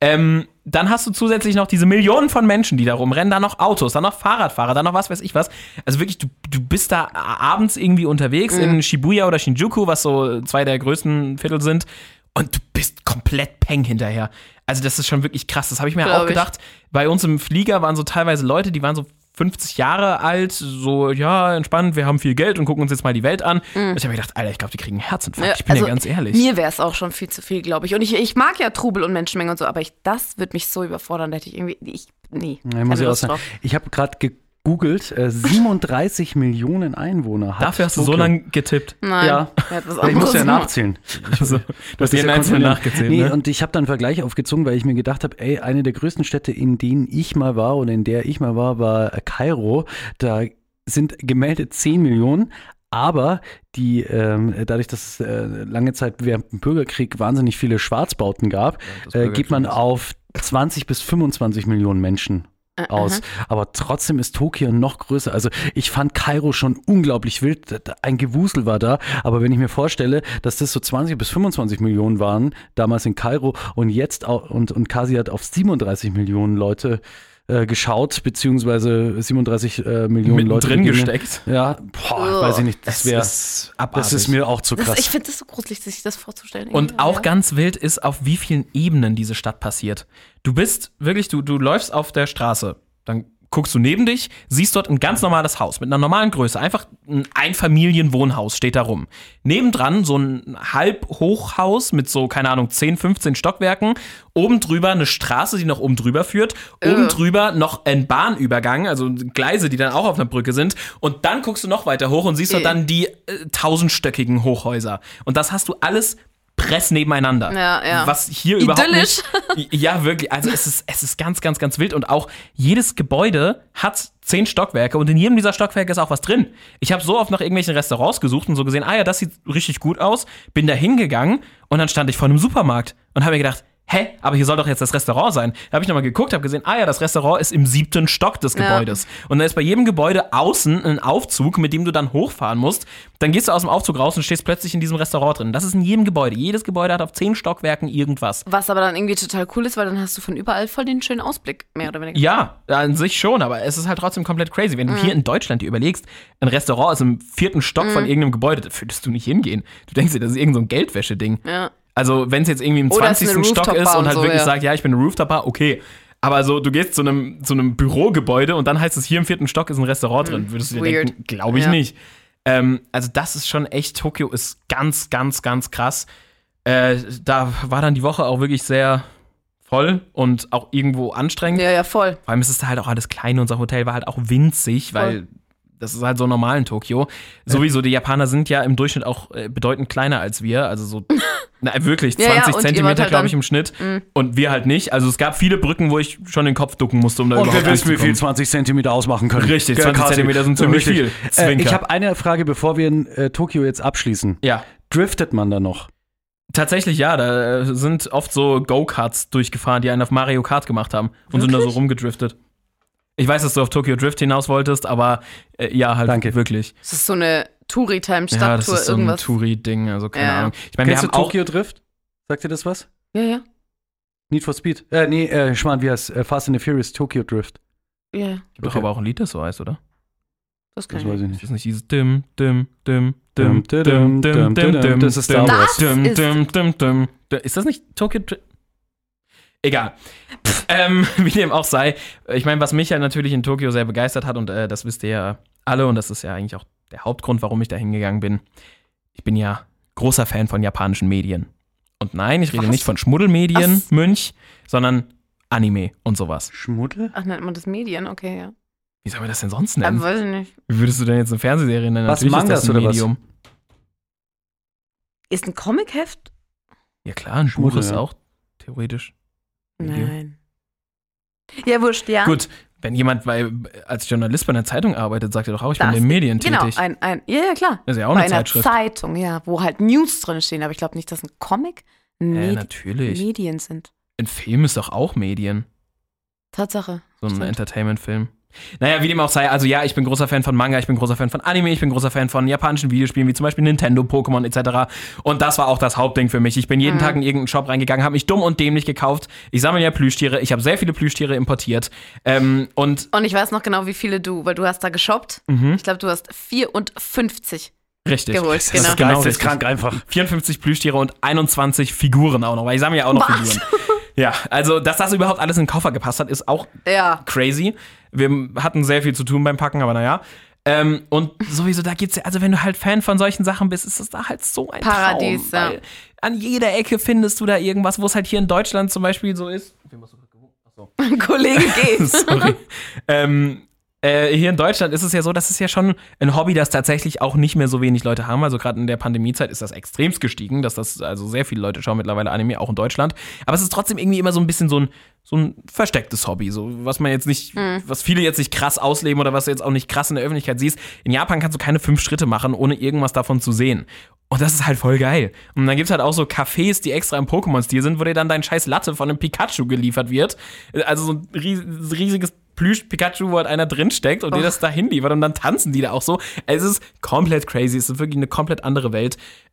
Dann hast du zusätzlich noch diese Millionen von Menschen, die da rumrennen, dann noch Autos, dann noch Fahrradfahrer, dann noch was weiß ich was. Also wirklich, du bist da abends irgendwie unterwegs in Shibuya oder Shinjuku, was so zwei der größten Viertel sind, und du bist komplett peng hinterher. Also das ist schon wirklich krass. Das habe ich mir Glaub auch ich. gedacht. Bei uns im Flieger waren so teilweise Leute, die waren so 50 Jahre alt, so, ja, entspannt, wir haben viel Geld und gucken uns jetzt mal die Welt an. Und ich habe mir gedacht, Alter, ich glaube, die kriegen einen Herzinfarkt. Ich bin ja ganz ehrlich. Mir wäre es auch schon viel zu viel, glaube ich. Und ich mag ja Trubel und Menschenmenge und so, aber das würde mich so überfordern, da hätte ich irgendwie, nee. Ja, muss keine ich auch Lust sagen. drauf. Ich habe gerade gegoogelt, 37 Millionen Einwohner hat Dafür hast du so Tokio. lange getippt. Nein, Ja. er hat was Ich anderes muss ja gemacht. nachzählen. Also, du hast jeden ja einzelnen kontrollieren. nachgezählt, Nee, ne? und ich habe dann einen Vergleich aufgezogen, weil ich mir gedacht habe, ey, eine der größten Städte, in denen ich mal war oder in der ich mal war Kairo. Da sind gemeldet 10 Millionen. Aber die, dadurch, dass es lange Zeit während dem Bürgerkrieg wahnsinnig viele Schwarzbauten gab, geht man auf 20 bis 25 Millionen Menschen aus. Aber trotzdem ist Tokio noch größer. Also ich fand Kairo schon unglaublich wild. Ein Gewusel war da. Aber wenn ich mir vorstelle, dass das so 20 bis 25 Millionen waren, damals in Kairo und jetzt und Kasi hat auf 37 Millionen Leute geschaut, beziehungsweise 37 Millionen Leute drin begegnet. gesteckt. Ja, weiß ich nicht. Das ist abartig. das ist mir auch zu krass. Ich finde das so gruselig, sich das vorzustellen. Und irgendwie. auch Ja. ganz wild ist, auf wie vielen Ebenen diese Stadt passiert. Du bist wirklich, du läufst auf der Straße, dann guckst du neben dich, siehst dort ein ganz normales Haus mit einer normalen Größe. Einfach ein Einfamilienwohnhaus steht da rum. Nebendran so ein Halbhochhaus mit so, keine Ahnung, 10, 15 Stockwerken. Oben drüber eine Straße, die noch oben drüber führt. Oben drüber noch ein Bahnübergang, also Gleise, die dann auch auf einer Brücke sind. Und dann guckst du noch weiter hoch und siehst dort dann die 1000-stöckigen Hochhäuser. Und das hast du alles press nebeneinander. Ja. Was hier idyllisch. überhaupt nicht... Ja, wirklich. Also es ist ganz, ganz, ganz wild. Und auch jedes Gebäude hat 10 Stockwerke und in jedem dieser Stockwerke ist auch was drin. Ich habe so oft nach irgendwelchen Restaurants gesucht und so gesehen, ja, das sieht richtig gut aus. Bin da hingegangen und dann stand ich vor einem Supermarkt und habe mir gedacht, hä, aber hier soll doch jetzt das Restaurant sein. Da habe ich nochmal geguckt, habe gesehen, das Restaurant ist im 7. Stock des Gebäudes. Und da ist bei jedem Gebäude außen ein Aufzug, mit dem du dann hochfahren musst. Dann gehst du aus dem Aufzug raus und stehst plötzlich in diesem Restaurant drin. Das ist in jedem Gebäude. Jedes Gebäude hat auf 10 Stockwerken irgendwas. Was aber dann irgendwie total cool ist, weil dann hast du von überall voll den schönen Ausblick, mehr oder weniger. Ja, an sich schon, aber es ist halt trotzdem komplett crazy. Wenn du hier in Deutschland dir überlegst, ein Restaurant ist im 4. Stock von irgendeinem Gebäude, da würdest du nicht hingehen. Du denkst dir, das ist irgend so ein Geldwäsche-Ding. Ja. Also, wenn es jetzt irgendwie im 20. Stock ist und halt so, wirklich sagt, ich bin ein Rooftop-Bar, okay. Aber so, du gehst zu einem Bürogebäude und dann heißt es, hier im 4. Stock ist ein Restaurant drin. Würdest du dir denken, glaube ich nicht. Also, das ist schon echt, Tokio ist ganz, ganz, ganz krass. Da war dann die Woche auch wirklich sehr voll und auch irgendwo anstrengend. Ja, voll. Vor allem ist es da halt auch alles klein. Unser Hotel war halt auch winzig, weil das ist halt so normal in Tokio. Sowieso, die Japaner sind ja im Durchschnitt auch bedeutend kleiner als wir. Also so, wirklich 20 Zentimeter, halt glaube ich, im Schnitt. Und wir halt nicht. Also es gab viele Brücken, wo ich schon den Kopf ducken musste, um da überhaupt wir wissen, wie viel 20 Zentimeter ausmachen können. Richtig, 20 Zentimeter sind ziemlich viel. Ich habe eine Frage, bevor wir in Tokio jetzt abschließen. Ja. Driftet man da noch? Tatsächlich ja, da sind oft so Go-Karts durchgefahren, die einen auf Mario Kart gemacht haben und sind da so rumgedriftet. Ich weiß, dass du auf Tokyo Drift hinaus wolltest, aber ja, halt Danke. wirklich. Das ist so eine Touri-Time-Stadttour, ja, das ist so irgendwas. ein Touri-Ding, also keine Ahnung. Ich meine, wir Kennst haben du Tokyo Drift? Sagt dir das was? Ja. Need for Speed? Schmarrn, wie heißt Fast and the Furious Tokyo Drift? Ja. Gibt doch aber auch ein Lied, das so heißt, oder? Das kann Das weiß ich Ist nicht. das nicht dieses Dim, dim, dim, Dim, dim, dim, dim, dim, dim, dim, das ist Star dim, Wars. dim, Das dim, dim, dim, dim. Ist das nicht Tokyo Drift? Egal. Wie dem auch sei. Ich meine, was mich ja natürlich in Tokio sehr begeistert hat, und das wisst ihr ja alle, und das ist ja eigentlich auch der Hauptgrund, warum ich da hingegangen bin. Ich bin ja großer Fan von japanischen Medien. Und nein, ich rede nicht von Schmuddelmedien, Münch, sondern Anime und sowas. Schmuddel? Ach, nennt man das Medien? Okay, ja. Wie soll man das denn sonst nennen? Weiß ich nicht. Wie würdest du denn jetzt eine Fernsehserie nennen? Was, Natürlich Mangas ist das ein oder was? Medium. Ist ein Comic-Heft? Ja klar, ein Buch Schmuddel, ist ja. auch theoretisch. Medium. Nein. Ja, wurscht, ja. Gut, wenn jemand als Journalist bei einer Zeitung arbeitet, sagt er doch auch, ich bin in den Medien Genau, tätig. ja, klar. Das ist ja auch Bei eine einer Zeitschrift. Zeitung, ja, wo halt News drin stehen, aber ich glaube nicht, dass ein Comic Natürlich. Medien sind. Ein Film ist doch auch Medien. Tatsache. So ein Stimmt. Entertainment-Film. Naja, wie dem auch sei, also ja, ich bin großer Fan von Manga, ich bin großer Fan von Anime, ich bin großer Fan von japanischen Videospielen, wie zum Beispiel Nintendo, Pokémon etc. Und das war auch das Hauptding für mich. Ich bin jeden Tag in irgendeinen Shop reingegangen, habe mich dumm und dämlich gekauft. Ich sammle ja Plüschtiere, ich habe sehr viele Plüschtiere importiert. Und ich weiß noch genau, wie viele weil du hast da geshoppt. Ich glaube, du hast 54 richtig. geholt. Das Genau. ist geil, das ist richtig. krank einfach. 54 Plüschtiere und 21 Figuren auch noch, weil ich sammle ja auch noch Was? Figuren. Ja, also, dass das überhaupt alles in den Koffer gepasst hat, ist auch Ja. crazy. Wir hatten sehr viel zu tun beim Packen, aber naja. Und sowieso, da gibt's ja, also wenn du halt Fan von solchen Sachen bist, ist das da halt so ein Paradies, Traum, weil an jeder Ecke findest du da irgendwas, wo es halt hier in Deutschland zum Beispiel so ist. Ein Kollege geht. Sorry. Hier in Deutschland ist es ja so, das ist ja schon ein Hobby, das tatsächlich auch nicht mehr so wenig Leute haben. Also gerade in der Pandemiezeit ist das extremst gestiegen, dass das, also sehr viele Leute schauen mittlerweile Anime, auch in Deutschland. Aber es ist trotzdem irgendwie immer so ein bisschen so ein verstecktes Hobby, so was man jetzt nicht, was viele jetzt nicht krass ausleben oder was du jetzt auch nicht krass in der Öffentlichkeit siehst. In Japan kannst du keine 5 Schritte machen, ohne irgendwas davon zu sehen. Und das ist halt voll geil. Und dann gibt's halt auch so Cafés, die extra im Pokémon-Stil sind, wo dir dann dein scheiß Latte von einem Pikachu geliefert wird. Also so ein riesiges Plüsch-Pikachu, wo halt einer drinsteckt und dir das da hinliefert und dann tanzen die da auch so. Es ist komplett crazy, es ist wirklich eine komplett andere Welt.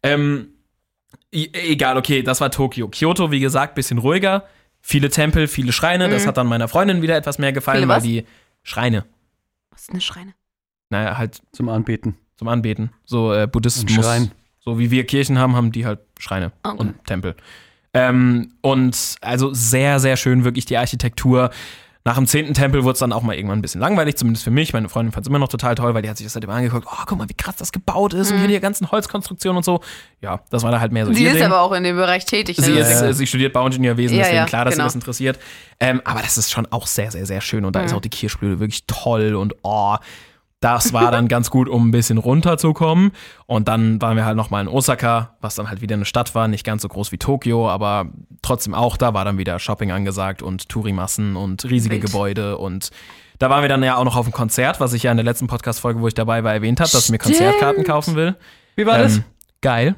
Egal, okay, das war Tokio. Kyoto, wie gesagt, bisschen ruhiger. Viele Tempel, viele Schreine. Das hat dann meiner Freundin wieder etwas mehr gefallen, Viele weil was? die Schreine. Was ist eine Schreine? Naja, halt Zum Anbeten. zum Anbeten. So Buddhismus. Ein Schrein. So wie wir Kirchen haben die halt Schreine Okay. und Tempel. Und also sehr, sehr schön, wirklich die Architektur. Nach dem 10. Tempel wurde es dann auch mal irgendwann ein bisschen langweilig, zumindest für mich. Meine Freundin fand es immer noch total toll, weil die hat sich das halt immer angeguckt. Oh, guck mal, wie krass das gebaut ist und hier die ganzen Holzkonstruktionen und so. Ja, das war da halt mehr so Sie ihr ist Ding. aber auch in dem Bereich tätig. Sie studiert Bauingenieurwesen, deswegen klar, dass genau. sie das interessiert. Aber das ist schon auch sehr, sehr, sehr schön. Und da ist auch die Kirchspiele wirklich toll. Und das war dann ganz gut, um ein bisschen runterzukommen. Und dann waren wir halt nochmal in Osaka, was dann halt wieder eine Stadt war. Nicht ganz so groß wie Tokio, aber trotzdem auch. Da war dann wieder Shopping angesagt und Tourimassen und riesige Gebäude. Und da waren wir dann ja auch noch auf einem Konzert, was ich ja in der letzten Podcast-Folge, wo ich dabei war, erwähnt habe, dass ich mir Konzertkarten kaufen will. Wie war das? Geil.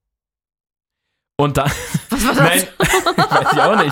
Und dann. Was war das? Nein, weiß ich auch nicht.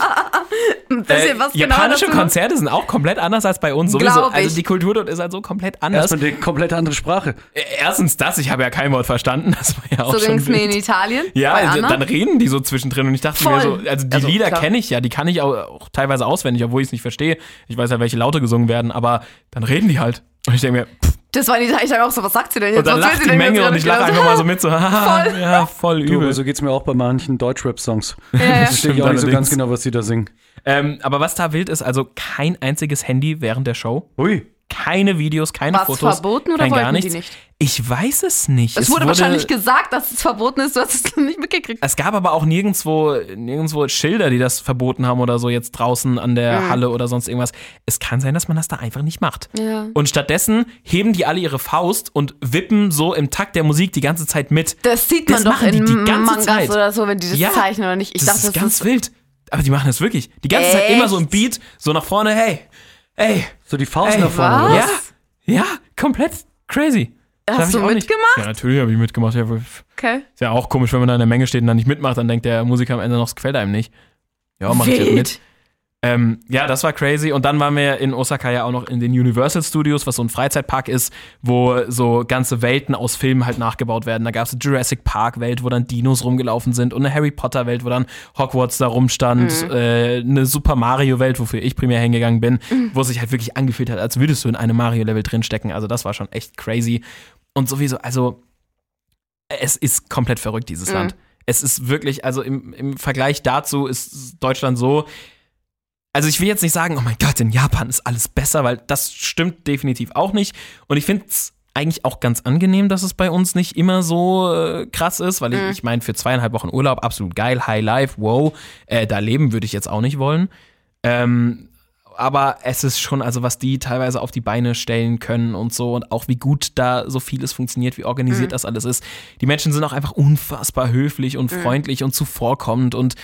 Was Japanische genau Konzerte sind auch komplett anders als bei uns sowieso. Glaub ich. Also die Kultur dort ist halt so komplett anders. Erstmal eine komplett andere Sprache. Erstens das, ich habe ja kein Wort verstanden. Das war ja auch So schon ging es mir in wild. Italien. Ja, bei also, Anna. dann reden die so zwischendrin und ich dachte mir so, also die Lieder klar. kenne ich ja, die kann ich auch teilweise auswendig, obwohl ich es nicht verstehe. Ich weiß ja, welche Laute gesungen werden, aber dann reden die halt. Und ich denke mir, Das war in Italien. Ich dachte auch so, was sagt sie denn jetzt? und dann Was will lacht sie die denn Menge jetzt und ich lache einfach mal so mit, so, haha, ja, voll Du, übel. so geht's mir auch bei manchen Deutschrap-Songs. Ja. Das verstehe ich auch nicht so allerdings. ganz genau, was die da singen. Aber was da wild ist, also kein einziges Handy während der Show. Ui. Keine Videos, keine War es Fotos. verboten oder kein gar wollten die nichts. nicht? Ich weiß es nicht. Es wurde wahrscheinlich gesagt, dass es verboten ist. Du hast es nicht mitgekriegt. Es gab aber auch nirgendwo Schilder, die das verboten haben oder so jetzt draußen an der Halle oder sonst irgendwas. Es kann sein, dass man das da einfach nicht macht. Ja. Und stattdessen heben die alle ihre Faust und wippen so im Takt der Musik die ganze Zeit mit. Das sieht man Das doch machen die in die ganze Mangas Zeit. oder so, wenn die das Ja, zeichnen oder nicht. Ich dachte, das ist ganz wild. Aber die machen das wirklich. Die ganze Zeit immer so im Beat, so nach vorne, hey. So die Faust Ey, nach vorne. was? oder? Ja, ja, komplett crazy. Das Hast hab du ich auch nicht. mitgemacht? Ja, natürlich habe ich mitgemacht. Ja, Okay. ist ja auch komisch, wenn man da in der Menge steht und dann nicht mitmacht, dann denkt der Musiker am Ende noch, es gefällt einem nicht. Ja, mach ich jetzt mit. Ja, das war crazy. Und dann waren wir in Osaka ja auch noch in den Universal Studios, was so ein Freizeitpark ist, wo so ganze Welten aus Filmen halt nachgebaut werden. Da gab es eine Jurassic Park Welt, wo dann Dinos rumgelaufen sind und eine Harry Potter Welt, wo dann Hogwarts da rumstand, eine Super Mario Welt, wofür ich primär hingegangen bin, wo es sich halt wirklich angefühlt hat, als würdest du in einem Mario Level drinstecken. Also das war schon echt crazy. Und sowieso, also es ist komplett verrückt, dieses Land. Es ist wirklich, also im Vergleich dazu ist Deutschland so. Also ich will jetzt nicht sagen, oh mein Gott, in Japan ist alles besser, weil das stimmt definitiv auch nicht. Und ich finde es eigentlich auch ganz angenehm, dass es bei uns nicht immer so krass ist, weil ich meine, für 2,5 Wochen Urlaub absolut geil, High Life, wow, da leben würde ich jetzt auch nicht wollen. Aber es ist schon, also was die teilweise auf die Beine stellen können und so und auch wie gut da so vieles funktioniert, wie organisiert das alles ist. Die Menschen sind auch einfach unfassbar höflich und freundlich und zuvorkommend und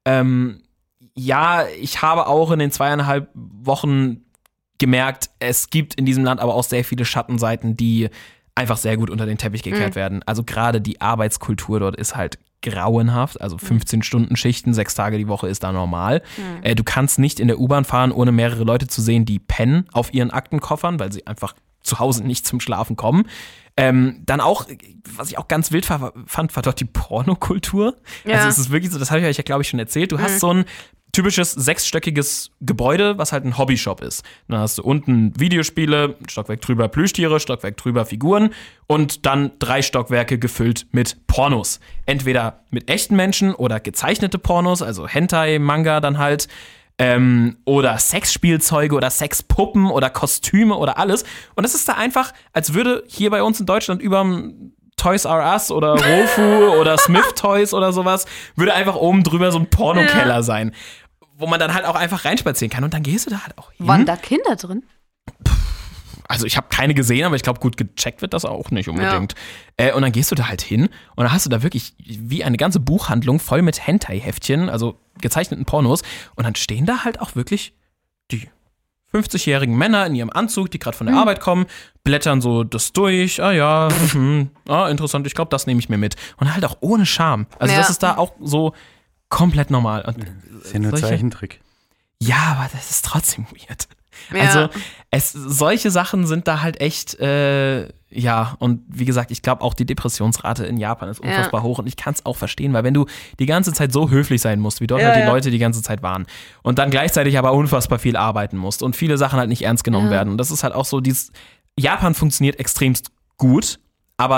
ja, ich habe auch in den 2,5 Wochen gemerkt, es gibt in diesem Land aber auch sehr viele Schattenseiten, die einfach sehr gut unter den Teppich gekehrt werden. Also gerade die Arbeitskultur dort ist halt grauenhaft. Also 15-Stunden-Schichten, 6 Tage die Woche ist da normal. Du kannst nicht in der U-Bahn fahren, ohne mehrere Leute zu sehen, die pennen auf ihren Aktenkoffern, weil sie einfach zu Hause nicht zum Schlafen kommen. Dann auch, was ich auch ganz wild fand, war dort die Pornokultur. Ja. Also es ist wirklich so, das habe ich euch ja, glaube ich, schon erzählt. Du hast so ein typisches 6-stöckiges Gebäude, was halt ein Hobbyshop ist. Dann hast du unten Videospiele, Stockwerk drüber Plüschtiere, Stockwerk drüber Figuren und dann 3 Stockwerke gefüllt mit Pornos. Entweder mit echten Menschen oder gezeichnete Pornos, also Hentai, Manga dann halt, oder Sexspielzeuge oder Sexpuppen oder Kostüme oder alles. Und es ist da einfach, als würde hier bei uns in Deutschland überm Toys R Us oder Rofu oder Smith Toys oder sowas, würde einfach oben drüber so ein Pornokeller sein, wo man dann halt auch einfach reinspazieren kann. Und dann gehst du da halt auch hin. Waren da Kinder drin? Also ich habe keine gesehen, aber ich glaube, gut gecheckt wird das auch nicht unbedingt. Und dann gehst du da halt hin und dann hast du da wirklich wie eine ganze Buchhandlung voll mit Hentai-Heftchen, also gezeichneten Pornos. Und dann stehen da halt auch wirklich die 50-jährigen Männer in ihrem Anzug, die gerade von der Arbeit kommen, blättern so das durch. Interessant, ich glaube, das nehme ich mir mit. Und halt auch ohne Scham. Also das ist da auch so komplett normal. Und Das ist ja nur Zeichentrick. ja, aber das ist trotzdem weird. Ja. Also solche Sachen sind da halt echt, und wie gesagt, ich glaube auch die Depressionsrate in Japan ist unfassbar hoch und ich kann es auch verstehen, weil wenn du die ganze Zeit so höflich sein musst, wie dort halt die Leute die ganze Zeit waren und dann gleichzeitig aber unfassbar viel arbeiten musst und viele Sachen halt nicht ernst genommen werden und das ist halt auch so, Japan funktioniert extremst gut, aber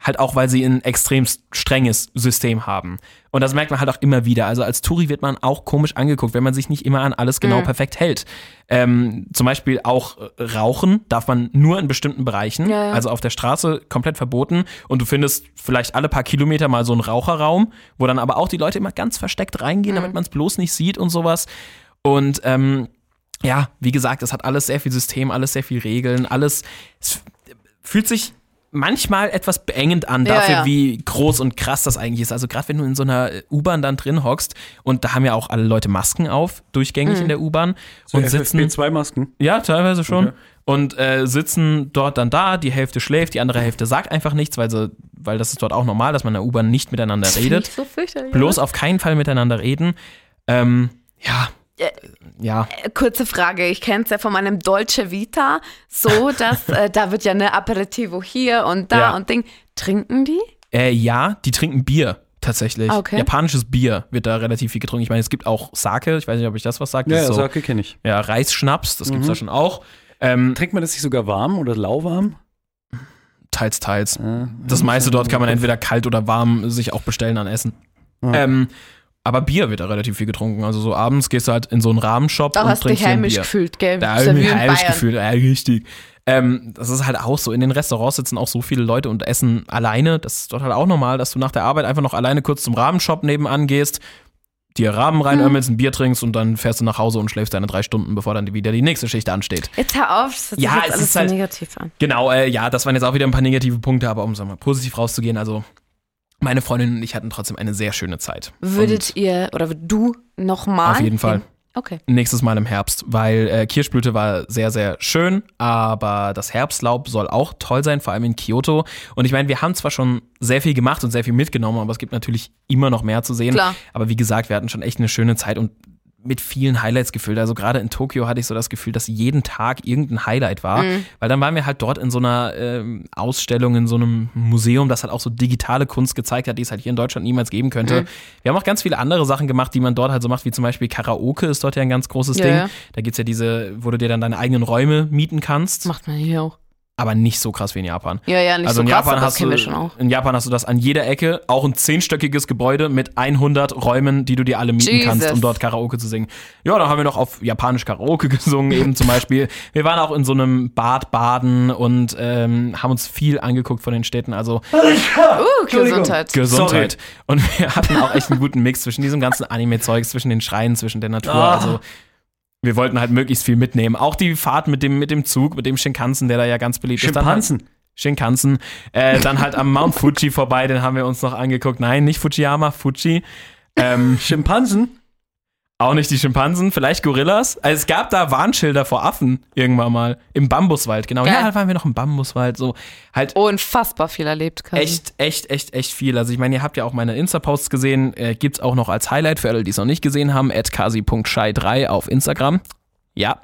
Halt auch, weil sie ein extrem strenges System haben. Und das merkt man halt auch immer wieder. Also als Touri wird man auch komisch angeguckt, wenn man sich nicht immer an alles genau perfekt hält. Zum Beispiel auch Rauchen darf man nur in bestimmten Bereichen, also auf der Straße komplett verboten. Und du findest vielleicht alle paar Kilometer mal so einen Raucherraum, wo dann aber auch die Leute immer ganz versteckt reingehen, damit man es bloß nicht sieht und sowas. Und ja, wie gesagt, es hat alles sehr viel System, alles sehr viel Regeln, es fühlt sich manchmal etwas beengend an dafür, wie groß und krass das eigentlich ist. Also gerade wenn du in so einer U-Bahn dann drin hockst und da haben ja auch alle Leute Masken auf, durchgängig in der U-Bahn. So und sitzen FFP2-Masken? Ja, teilweise schon. Okay. Und sitzen dort dann da, die Hälfte schläft, die andere Hälfte sagt einfach nichts, weil das ist dort auch normal, dass man in der U-Bahn nicht miteinander redet. So fürchterlich. Bloß auf keinen Fall miteinander reden. Ja. Kurze Frage, ich kenne es ja von meinem Dolce Vita, so dass da wird ja eine Aperitivo hier und da und Ding. Trinken die? Ja, die trinken Bier tatsächlich. Okay. Japanisches Bier wird da relativ viel getrunken. Ich meine, es gibt auch Sake, ich weiß nicht, ob ich das was sage. Ja, so, Sake kenne ich. Ja, Reisschnaps, das gibt's da schon auch. Trinkt man das nicht sogar warm oder lauwarm? Teils. Das meiste dort kann man entweder kalt oder warm sich auch bestellen an Essen. Aber Bier wird da relativ viel getrunken. Also so abends gehst du halt in so einen Rahmenshop und hast trinkst dich ein heimisch Bier. gefühlt, gell? Da So habe ich wie mich in heimisch Bayern. gefühlt. Ja, richtig. Das ist halt auch so. In den Restaurants sitzen auch so viele Leute und essen alleine. Das ist dort halt auch normal, dass du nach der Arbeit einfach noch alleine kurz zum Rahmenshop nebenan gehst, dir Rahmen reinömmelst, ein Bier trinkst und dann fährst du nach Hause und schläfst deine 3 Stunden, bevor dann wieder die nächste Schicht ansteht. Jetzt hör auf, das hört sich Ja, jetzt es alles ist so halt- negativ an. Genau, das waren jetzt auch wieder ein paar negative Punkte, aber um mal positiv rauszugehen, also meine Freundin und ich hatten trotzdem eine sehr schöne Zeit. Würdet ihr, oder du nochmal? Auf jeden Fall. Okay. Nächstes Mal im Herbst, weil Kirschblüte war sehr, sehr schön, aber das Herbstlaub soll auch toll sein, vor allem in Kyoto. Und ich meine, wir haben zwar schon sehr viel gemacht und sehr viel mitgenommen, aber es gibt natürlich immer noch mehr zu sehen. Klar. Aber wie gesagt, wir hatten schon echt eine schöne Zeit und mit vielen Highlights gefüllt. Also gerade in Tokio hatte ich so das Gefühl, dass jeden Tag irgendein Highlight war, weil dann waren wir halt dort in so einer Ausstellung, in so einem Museum, das halt auch so digitale Kunst gezeigt hat, die es halt hier in Deutschland niemals geben könnte. Wir haben auch ganz viele andere Sachen gemacht, die man dort halt so macht, wie zum Beispiel Karaoke ist dort ja ein ganz großes Ding. Ja. Da gibt's ja diese, wo du dir dann deine eigenen Räume mieten kannst, Macht man hier auch. aber nicht so krass wie in Japan. Ja, nicht Also so in krass, Japan aber das hast kennen du, wir schon auch. in Japan hast du das an jeder Ecke, auch ein 10-stöckiges Gebäude mit 100 Räumen, die du dir alle mieten kannst, um dort Karaoke zu singen. Ja, dann haben wir noch auf Japanisch Karaoke gesungen, eben zum Beispiel. Wir waren auch in so einem Bad baden und haben uns viel angeguckt von den Städten, also Gesundheit. Gesundheit. Und wir hatten auch echt einen guten Mix zwischen diesem ganzen Anime-Zeugs, zwischen den Schreien, zwischen der Natur, also wir wollten halt möglichst viel mitnehmen. Auch die Fahrt mit dem Zug, mit dem Shinkansen, der da ja ganz beliebt ist. Shinkansen. Dann halt am Mount Fuji vorbei, den haben wir uns noch angeguckt. Nein, nicht Fujiyama, Fuji. Schimpansen? Auch nicht die Schimpansen, vielleicht Gorillas. Also es gab da Warnschilder vor Affen irgendwann mal. Im Bambuswald, genau. Geil. Ja, da waren wir noch im Bambuswald. So halt Unfassbar viel erlebt, Karin. echt viel. Also ich meine, ihr habt ja auch meine Insta-Posts gesehen. Gibt's auch noch als Highlight für alle, die es noch nicht gesehen haben. @kasi.shai3 auf Instagram. Ja.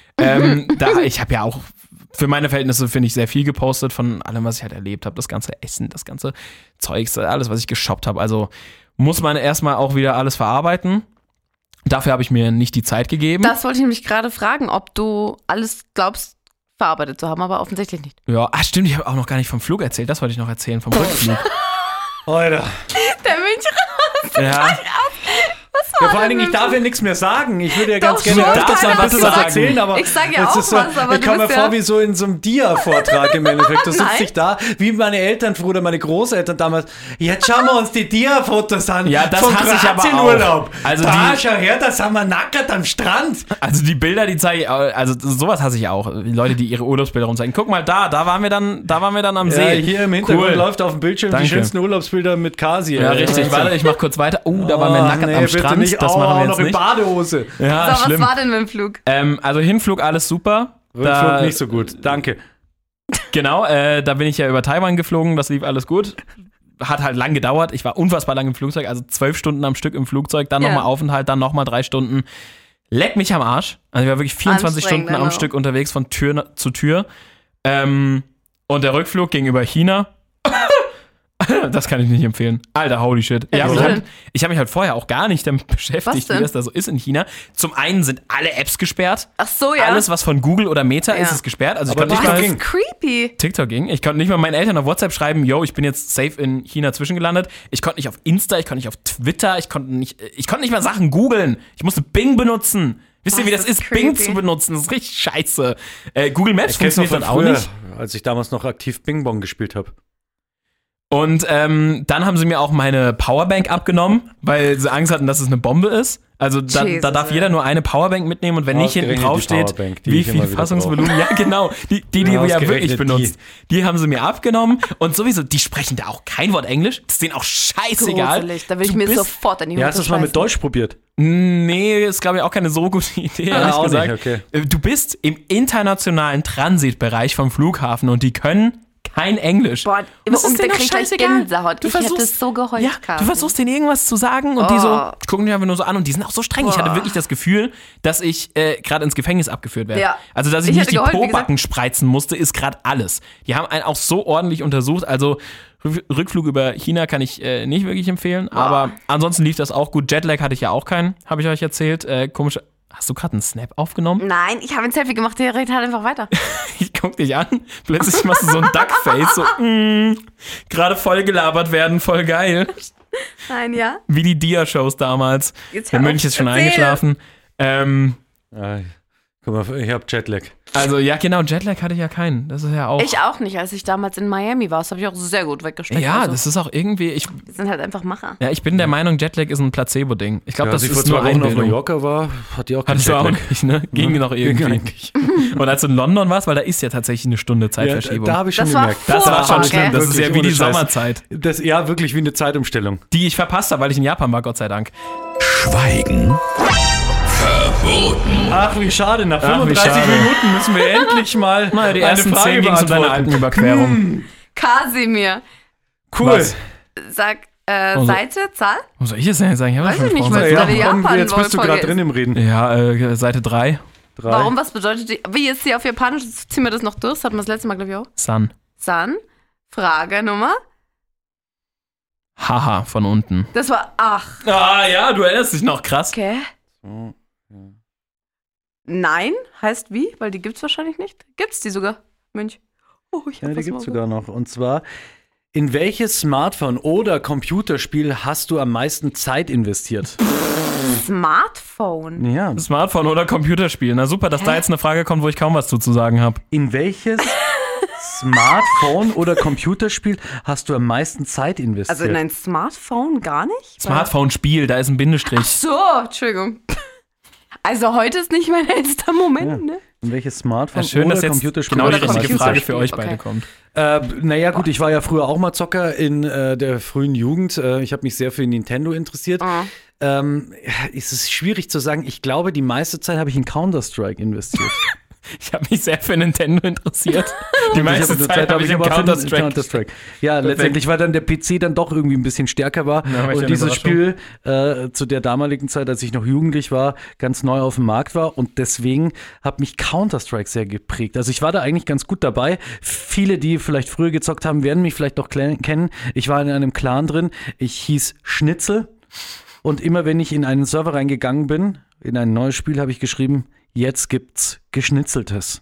Ich habe ja auch für meine Verhältnisse, finde ich, sehr viel gepostet von allem, was ich halt erlebt habe. Das ganze Essen, das ganze Zeugs, alles, was ich geshoppt habe. Also muss man erstmal auch wieder alles verarbeiten. Dafür habe ich mir nicht die Zeit gegeben. Das wollte ich nämlich gerade fragen, ob du alles glaubst, verarbeitet zu haben, aber offensichtlich nicht. Ja, stimmt, ich habe auch noch gar nicht vom Flug erzählt. Das wollte ich noch erzählen, vom Rückflug. Alter. Der Münchner. Ja. Ja, vor allen Dingen, ich darf ja nichts mehr sagen. Ich würde ja Doch, ganz gerne schon, öfters keiner ein bisschen was was sagen. erzählen, aber Ich sag ja jetzt auch ist so, was, aber ich du komme mir bist vor ja- wie so in so einem Dia-Vortrag im Endeffekt. Da sitze Nein. ich da, wie meine Eltern früher oder meine Großeltern damals. Jetzt schauen wir uns die Dia-Fotos an. Ja, das vom hasse ich aber auch. Kroatien-Urlaub. Also da, schau her, da sind wir nackert am Strand. Also die Bilder, die zeige ich, also sowas hasse ich auch. Die Leute, die ihre Urlaubsbilder rumzeigen. Guck mal da waren wir dann am Ja, See. hier im Hintergrund Cool. läuft auf dem Bildschirm Danke. die schönsten Urlaubsbilder mit Kasi. Ja, richtig. Warte, ich mach kurz weiter. Da waren wir nackert am bitte Strand. Nicht. Das machen wir noch jetzt in nicht. Badehose. Ja, So, was schlimm. war denn mit dem Flug? Also Hinflug alles super. Rückflug nicht so gut. Danke. Genau, da bin ich ja über Taiwan geflogen. Das lief alles gut. Hat halt lang gedauert. Ich war unfassbar lang im Flugzeug. Also 12 Stunden am Stück im Flugzeug. Dann Ja. nochmal Aufenthalt, dann nochmal 3 Stunden. Leck mich am Arsch. Also ich war wirklich 24 Anstrengend, Stunden am genau. Stück unterwegs von Tür zu Tür. Und der Rückflug ging über China. Das kann ich nicht empfehlen. Alter, holy shit. Ja, Wieso denn? ich hab mich halt vorher auch gar nicht damit beschäftigt, wie das da so ist in China. Zum einen sind alle Apps gesperrt. Ach so, ja. Alles, was von Google oder Meta ist, ist gesperrt. Also Aber ich konnte Boah, nicht das mal ist creepy. TikTok ging. Ich konnte nicht mal meinen Eltern auf WhatsApp schreiben, yo, ich bin jetzt safe in China zwischengelandet. Ich konnte nicht auf Insta, ich konnte nicht auf Twitter, ich konnte nicht mal Sachen googeln. Ich musste Bing benutzen. Wisst ihr, wie das ist, Bing zu benutzen? Das ist richtig scheiße. Google Maps funktioniert dann auch nicht. Als ich damals noch aktiv Bing-Bong gespielt habe. Und dann haben sie mir auch meine Powerbank abgenommen, weil sie Angst hatten, dass es eine Bombe ist. Also da darf jeder nur eine Powerbank mitnehmen und wenn nicht hinten drauf steht, wie viel Fassungsvolumen, ja genau, die du ja wirklich benutzt, die haben sie mir abgenommen und sowieso, die sprechen da auch kein Wort Englisch, das ist denen auch scheißegal. Gruselig. Da will ich mir sofort in die Hose Ja, hast du das mal mit Deutsch probiert? Nee, ist glaube ich auch keine so gute Idee, ehrlich gesagt. Nicht, okay. Du bist im internationalen Transitbereich vom Flughafen und die können kein Englisch. Boah, das ist da denen krieg ich gleich Gänsehaut. Ich hätte es so geheult, ja, Carsten. du versuchst denen irgendwas zu sagen und die so gucken dich einfach nur so an und die sind auch so streng. Ich hatte wirklich das Gefühl, dass ich gerade ins Gefängnis abgeführt werde. Ja. Also, dass ich nicht die Pobacken spreizen musste, ist gerade alles. Die haben einen auch so ordentlich untersucht. Also, Rückflug über China kann ich nicht wirklich empfehlen. Aber ansonsten lief das auch gut. Jetlag hatte ich ja auch keinen, habe ich euch erzählt. Komisch. Hast du gerade einen Snap aufgenommen? Nein, ich habe ein Selfie gemacht, der redet halt einfach weiter. Ich guck dich an, plötzlich machst du so ein Duckface, so, gerade voll gelabert werden, voll geil. Nein, ja. Wie die Dia-Shows damals. Der Mönch ist schon eingeschlafen. Guck mal, ich hab Jetlag. Also, ja, genau, Jetlag hatte ich ja keinen. Das ist ja auch. Ich auch nicht, als ich damals in Miami war. Das habe ich auch sehr gut weggesteckt. Ja, also. Das ist auch irgendwie. Wir sind halt einfach Macher. Ja, ich bin der Meinung, Jetlag ist ein Placebo-Ding. Ich glaube, das als ich ist vor nur 2 Wochen auf Einbildung. Mallorca war, hat die auch keinen Hattest du auch Jetlag. nicht, ne? Ging noch irgendwie. Und als du in London warst, weil da ist ja tatsächlich eine Stunde Zeitverschiebung. Da habe ich schon Das war gemerkt. das war schon schlimm. Das ist Wirklich, ja wie die ohne Scheiß. Sommerzeit, Ja, wirklich wie eine Zeitumstellung. die ich verpasst habe, weil ich in Japan war, Gott sei Dank. Schweigen verboten. Ach, wie schade. Nach Ach, wie 35 schade. Minuten müssen wir endlich mal Die eine ersten Frage 10 ging zu deiner beantworten. alten Überquerung. Kasimir, Cool. Was? sag Seite, Zahl? Was soll ich jetzt denn sagen? Ich hab Weiß schon ich nicht, gesprochen. weil Ja, deine komm, Japan- jetzt bist du gerade Folge drin im Reden. Ja, Seite 3. 3. Warum, was bedeutet die? Wie ist sie auf Japanisch? Ziehen wir das noch durch? Das hatten wir das letzte Mal, glaube ich, auch. Sun. San, Frage Nummer? Haha, von unten. Das war, ach, Ah, ja, du erinnerst dich noch, krass. okay. Nein, heißt wie? Weil die gibt's wahrscheinlich nicht. Gibt's die sogar, Mönch? Oh, ich hab Ja, die was gibt es mal sogar noch. Und zwar, in welches Smartphone oder Computerspiel hast du am meisten Zeit investiert? Smartphone. Ja. Smartphone oder Computerspiel. Na super, dass da jetzt eine Frage kommt, wo ich kaum was zu sagen habe. In welches Smartphone oder Computerspiel hast du am meisten Zeit investiert? Also in ein Smartphone gar nicht? Smartphone-Spiel, da ist ein Bindestrich. Ach so, Entschuldigung. Also heute ist nicht mein hellster Moment, ne? In welches Smartphone Ja, schön, oder dass jetzt Computerspiel genau die hast du am richtige meisten Frage Zeit? für euch Okay. beide kommt. Naja, gut, ich war ja früher auch mal Zocker in der frühen Jugend. Ich habe mich sehr für Nintendo interessiert. Es ist schwierig zu sagen. Ich glaube, die meiste Zeit habe ich in Counter-Strike investiert. Ich habe mich sehr für Nintendo interessiert. Die meiste Zeit habe ich in aber für Counter-Strike. Counter-Strike. Ja, letztendlich, weil dann der PC dann doch irgendwie ein bisschen stärker war. Ja, war ich Und eine dieses Überraschung. Spiel zu der damaligen Zeit, als ich noch jugendlich war, ganz neu auf dem Markt war. Und deswegen hat mich Counter-Strike sehr geprägt. Also ich war da eigentlich ganz gut dabei. Viele, die vielleicht früher gezockt haben, werden mich vielleicht noch kennen. Ich war in einem Clan drin. Ich hieß Schnitzel. Und immer wenn ich in einen Server reingegangen bin, in ein neues Spiel, habe ich geschrieben, jetzt gibt's Geschnitzeltes.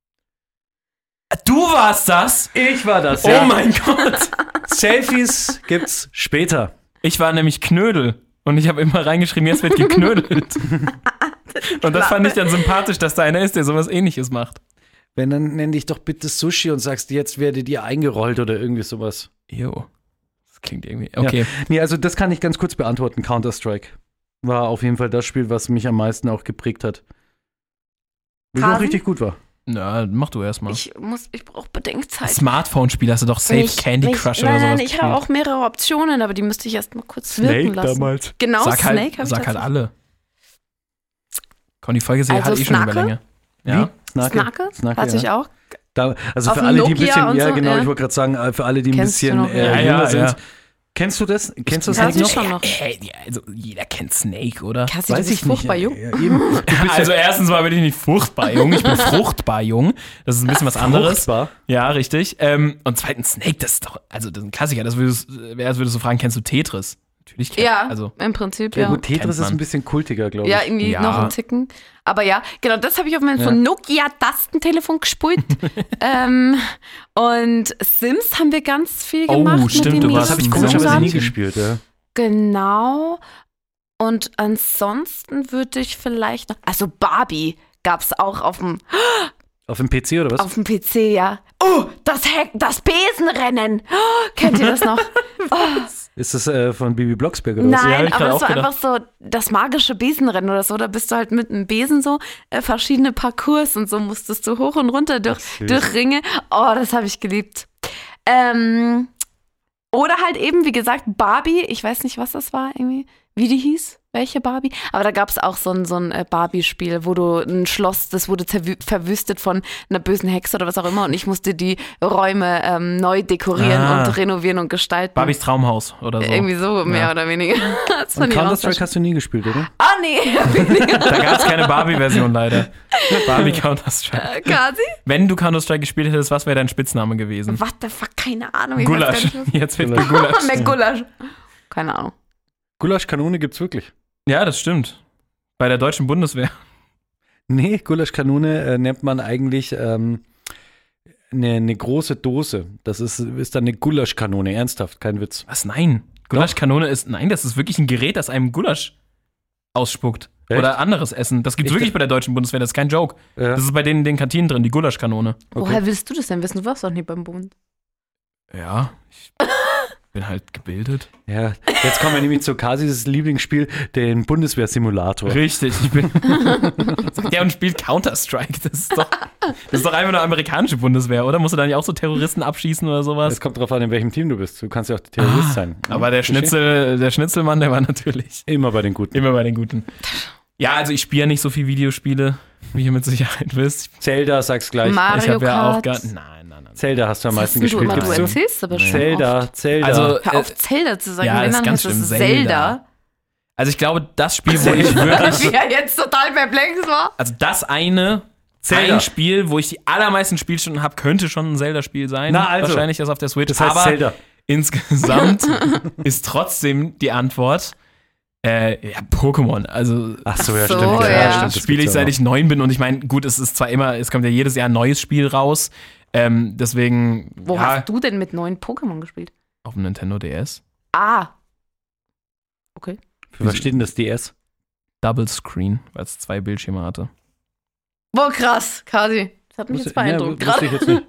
Du warst das? Ich war das, Oh mein Gott. Selfies gibt's später. Ich war nämlich Knödel. Und ich habe immer reingeschrieben, jetzt wird geknödelt. Und das fand ich dann sympathisch, dass da einer ist, der sowas Ähnliches macht. Wenn, dann nenn dich doch bitte Sushi und sagst, jetzt werde dir eingerollt oder irgendwie sowas. Jo. Das klingt irgendwie. Okay. Ja. Nee, also das kann ich ganz kurz beantworten. Counter-Strike war auf jeden Fall das Spiel, was mich am meisten auch geprägt hat. Wie es auch Rasen? richtig gut war. Na, mach du erstmal. Ich brauche Bedenkzeit. Smartphone-Spiel hast du doch safe Candy Crush oder sowas. Nein, ich habe auch mehrere Optionen, aber die müsste ich erst mal kurz wirken lassen. Genau, Sag Snake halt, habe ich sag halt tatsächlich. alle. Komm, die Folge Also hat eh schon Snake? Überlänge. Ja. Snake? Hatte ich auch. Also Auf für dem alle, die ein Nokia bisschen, und ja so, genau, ja. ich wollte gerade sagen, für alle, die ein Kennst du bisschen noch, ja. jünger Ja. sind, Kennst du das? Kennst du das Weiß eigentlich ich noch? schon noch. Also jeder kennt Snake, oder? Kassi, du bist furchtbar jung. Ja, eben. Also erstens mal bin ich nicht furchtbar jung, ich bin fruchtbar jung. Das ist ein bisschen was anderes. Fruchtbar? Ja, richtig. Und zweitens, Snake, das ist doch, also das ist ein Klassiker. Das wäre, als würdest du fragen, kennst du Tetris? Natürlich Ja, also im Prinzip, Ja, ja. gut, Tetris Kennt ist man. ein bisschen kultiger, glaube ich. Ja, irgendwie Ja. noch ein Ticken. Aber ja, genau, das habe ich auf meinem so Nokia-Tastentelefon gespielt. Und Sims haben wir ganz viel Oh, gemacht. stimmt, mit dem du wir warst Das habe ich ein komischerweise Sims-Fan. nie gespielt, ja. Genau. Und ansonsten würde ich vielleicht noch. Also Barbie gab es auch auf dem PC oder was? Auf dem PC, ja. Oh, das Besenrennen. Oh, kennt ihr das noch? Oh, Ist das von Bibi Blocksberg oder was? hab nein, ich aber grad es war auch gedacht. einfach so das magische Besenrennen oder so. Da bist du halt mit einem Besen so verschiedene Parcours und so musstest du hoch und runter durch Ringe. Oh, das habe ich geliebt. Oder halt eben, wie gesagt, Barbie. Ich weiß nicht, was das war irgendwie. Wie die hieß. Welche Barbie? Aber da gab es auch so ein Barbie-Spiel, wo du ein Schloss, das wurde verwüstet von einer bösen Hexe oder was auch immer und ich musste die Räume neu dekorieren und renovieren und gestalten. Barbies Traumhaus oder so. Irgendwie so, mehr oder weniger. Das Und fand ich auch Counter-Strike sehr hast du nie gespielt, oder? Ah, nee. Da gab es keine Barbie-Version leider. Barbie Counter-Strike. Quasi? Wenn du Counter-Strike gespielt hättest, was wäre dein Spitzname gewesen? What the fuck? Keine Ahnung. Ich Gulasch. weiß gar nicht, Jetzt wird Gulasch. Gulasch. was- Der Gulasch. Keine Ahnung. Gulaschkanone gibt's wirklich. Ja, das stimmt. Bei der deutschen Bundeswehr. Nee, Gulaschkanone nennt man eigentlich eine große Dose. Das ist dann eine Gulaschkanone, ernsthaft, kein Witz. Was? Nein. Gulaschkanone ist, nein, das ist wirklich ein Gerät, das einem Gulasch ausspuckt. Echt? Oder anderes Essen. Das gibt's Ich wirklich bei der deutschen Bundeswehr, das ist kein Joke. Ja, Das ist bei denen in den Kantinen drin, die Gulaschkanone. Woher willst du das denn wissen? Du warst doch nie beim Bund. Ja, ich bin halt gebildet. ja. Jetzt kommen wir nämlich zu Kasis Lieblingsspiel, den Bundeswehr-Simulator. Richtig, ich bin. Ja, und spielt Counter-Strike. Das ist doch einfach eine amerikanische Bundeswehr, oder? Musst du da nicht auch so Terroristen abschießen oder sowas? Es kommt drauf an, in welchem Team du bist. Du kannst ja auch Terrorist sein. Aber der Schnitzelmann, der war natürlich Immer bei den Guten. immer bei den Guten. Ja, also ich spiele ja nicht so viel Videospiele, wie ihr mit Sicherheit wisst. Zelda, sag's gleich. Mario Ich habe ja auch Kart. gar. Nein. Zelda hast du am meisten Was hast denn gespielt. du immer? Du Gibst du? erzählst aber schon oft. Zelda. Also, Hör auf, Zelda zu sagen. ja, Wenn das ist dann ganz heißt es schlimm, Zelda. Also ich glaube, das Spiel, wo ich wirklich. Wie er jetzt total perplex war. Also das Zelda. ein Spiel, wo ich die allermeisten Spielstunden habe, könnte schon ein Zelda-Spiel sein. Na, also. Wahrscheinlich das auf der Switch. Das heißt aber Zelda. insgesamt ist trotzdem die Antwort Pokémon. Also Ach so, ja, Ach so, stimmt. ja. stimmt. das spiele ich seit ich 9 bin und ich meine, gut, es ist zwar immer, es kommt ja jedes Jahr ein neues Spiel raus. Deswegen Wo hast du denn mit 9 Pokémon gespielt? auf dem Nintendo DS. Ah. Okay. Für was steht denn das DS? Double Screen, weil es 2 Bildschirme hatte. Boah, krass, Kasi. Das hat mich jetzt beeindruckt. Wusste ich jetzt nicht.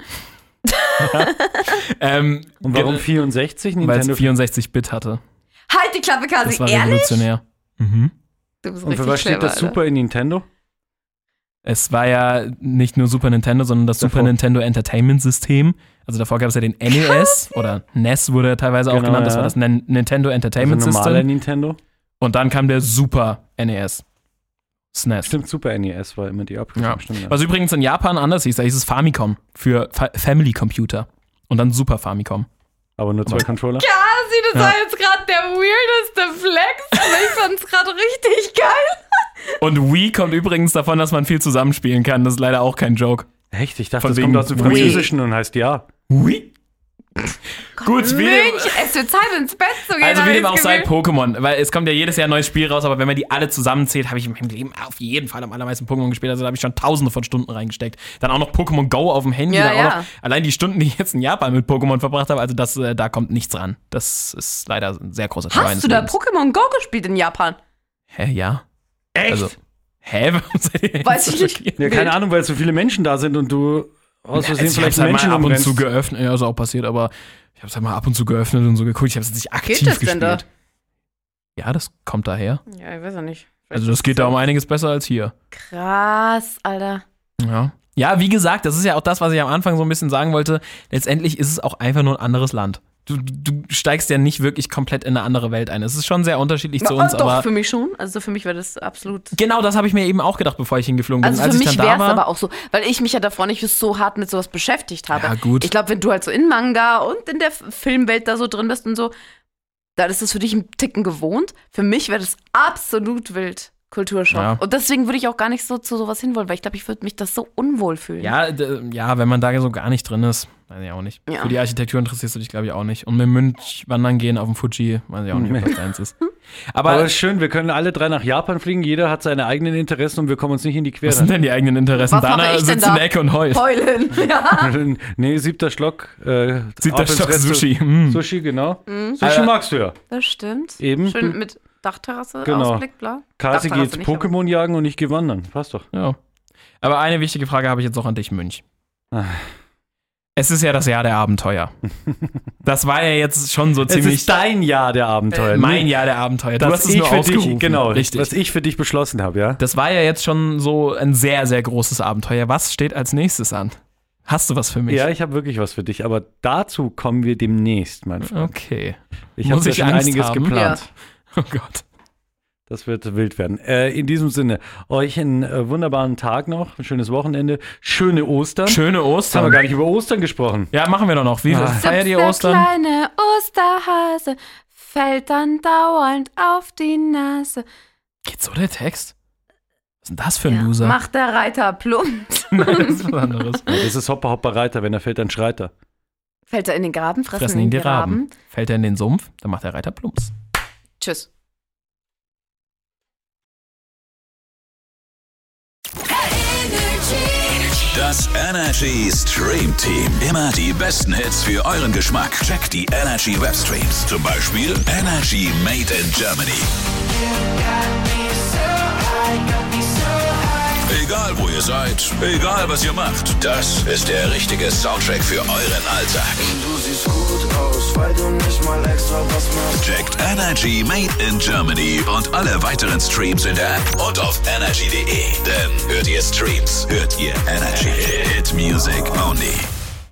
Und warum Weil 64? es Nintendo 64-Bit hatte. Halt die Klappe, Kasi. Das war Ehrlich? revolutionär. Mhm. Du bist Und für richtig was steht das clever, Super in Nintendo? Es war ja nicht nur Super Nintendo, sondern das Davor. Super Nintendo Entertainment System. Also davor gab es ja den NES oder NES wurde ja teilweise auch Genau, genannt. Das ja. war das Nintendo Entertainment Also normaler System. Nintendo? Und dann kam der Super NES. SNES. Stimmt, Super NES war immer die Abkürzung. Ja. Stimmt, ja. Was übrigens in Japan anders hieß, da hieß es Famicom für Family Computer. Und dann Super Famicom. Aber nur 2 Controller? Kasi, das Ja. war jetzt gerade der weirdeste Flex, aber ich fand's gerade richtig geil. Und Wii kommt übrigens davon, dass man viel zusammenspielen kann. Das ist leider auch kein Joke. Echt? Ich dachte, Von das wegen kommt aus dem Wii. Französischen und heißt ja. Wii? Gut, wie dem, Mensch, es wird Zeit ins Bett zu gehen. also hab wie ich dem auch das sei, Gefühl. Pokémon. Weil es kommt ja jedes Jahr ein neues Spiel raus, aber wenn man die alle zusammenzählt, habe ich in meinem Leben auf jeden Fall am allermeisten Pokémon gespielt. Also da habe ich schon tausende von Stunden reingesteckt. Dann auch noch Pokémon Go auf dem Handy. Ja, dann ja. Auch noch, allein die Stunden, die ich jetzt in Japan mit Pokémon verbracht habe, also das, da kommt nichts ran. Das ist leider ein sehr großer Teil Hast du da Pokémon Go gespielt in Japan? Hä, ja. Echt? Also, warum seid ihr jetzt Weiß so ich nicht. schockiert? Ja, keine Ahnung, weil so viele Menschen da sind und du aus Versehen Ich vielleicht hab's halt Menschen mal ab und umrennst. zu geöffnet, ja, ist auch passiert, aber ich habe es halt mal ab und zu geöffnet und so geguckt. Ich habe es jetzt nicht aktiv Geht das gespielt. denn da? Ja, das kommt daher. Ja, ich weiß ja nicht. Also das geht da um einiges besser als hier. Krass, Alter. Ja. Ja, wie gesagt, das ist ja auch das, was ich am Anfang so ein bisschen sagen wollte. Letztendlich ist es auch einfach nur ein anderes Land. Du steigst ja nicht wirklich komplett in eine andere Welt ein. Es ist schon sehr unterschiedlich zu uns, Doch, aber für mich schon. Also für mich wäre das absolut. genau das habe ich mir eben auch gedacht, bevor ich hingeflogen bin. Also Als für ich mich dann wäre da es war, aber auch so, weil ich mich ja davor nicht so hart mit sowas beschäftigt habe. Ja, gut. Ich glaube, wenn du halt so in Manga und in der Filmwelt da so drin bist und so, Da ist es für dich ein Ticken gewohnt. Für mich wäre das absolut wild. Kulturschock. Ja. Und deswegen würde ich auch gar nicht so zu sowas hinwollen, weil ich glaube, ich würde mich das so unwohl fühlen. Ja, wenn man da so gar nicht drin ist, weiß ich auch nicht. Ja. Für die Architektur interessierst du dich, glaube ich, auch nicht. Und mit Mönch wandern gehen auf dem Fuji, weiß ich auch nicht, ob das deins ist. Aber das ist schön, wir können alle 3 nach Japan fliegen, jeder hat seine eigenen Interessen und wir kommen uns nicht in die Quere. Was sind denn die eigenen Interessen? Dana sitzt in der Ecke und heult. Heulen, ja. Nee, 7. Stock. 7. Stock Sushi. Sushi, genau. Sushi magst du ja. Das stimmt. Eben. Schön mit Dachterrasse, genau. Ausblick, bla. Kasi geht jetzt Pokémon jagen und ich gehe wandern. Passt doch. Ja. Aber eine wichtige Frage habe ich jetzt auch an dich, Mönch. Es ist ja das Jahr der Abenteuer. Das war ja jetzt schon so ziemlich. Es ist dein Jahr der Abenteuer. Mein Jahr der Abenteuer. Du hast es nur aufgerufen. Genau, richtig. Was ich für dich beschlossen habe, ja. Das war ja jetzt schon so ein sehr, sehr großes Abenteuer. Was steht als nächstes an? Hast du was für mich? Ja, ich habe wirklich was für dich, aber dazu kommen wir demnächst, mein Freund. Okay. Ich habe schon einiges geplant. Ja. Oh Gott. Das wird wild werden. In diesem Sinne, euch einen wunderbaren Tag noch, ein schönes Wochenende, schöne Ostern. Schöne Ostern. Jetzt haben wir gar nicht über Ostern gesprochen. Ja, machen wir doch noch. Wie feiert ihr Ostern? Der kleine Osterhase fällt dann dauernd auf die Nase. Geht so der Text? Was ist denn das für ein Loser? Macht der Reiter plumps. Nein, das ist was anderes. Ja, das ist Hopper Hopper Reiter, wenn er fällt, dann schreit er. Fällt er in den Graben, fressen ihn die Raben. Fällt er in den Sumpf, dann macht der Reiter plumps. Tschüss. Das Energy Stream Team. Immer die besten Hits für euren Geschmack. Checkt die Energy Webstreams. Zum Beispiel Energy Made in Germany. Egal wo ihr seid, egal was ihr macht, das ist der richtige Soundtrack für euren Alltag. Du siehst gut aus, weil du nicht mal extra was machst. Checkt Energy Made in Germany und alle weiteren Streams in der App und auf energy.de. Denn hört ihr Streams, hört ihr Energy. Hit Music only.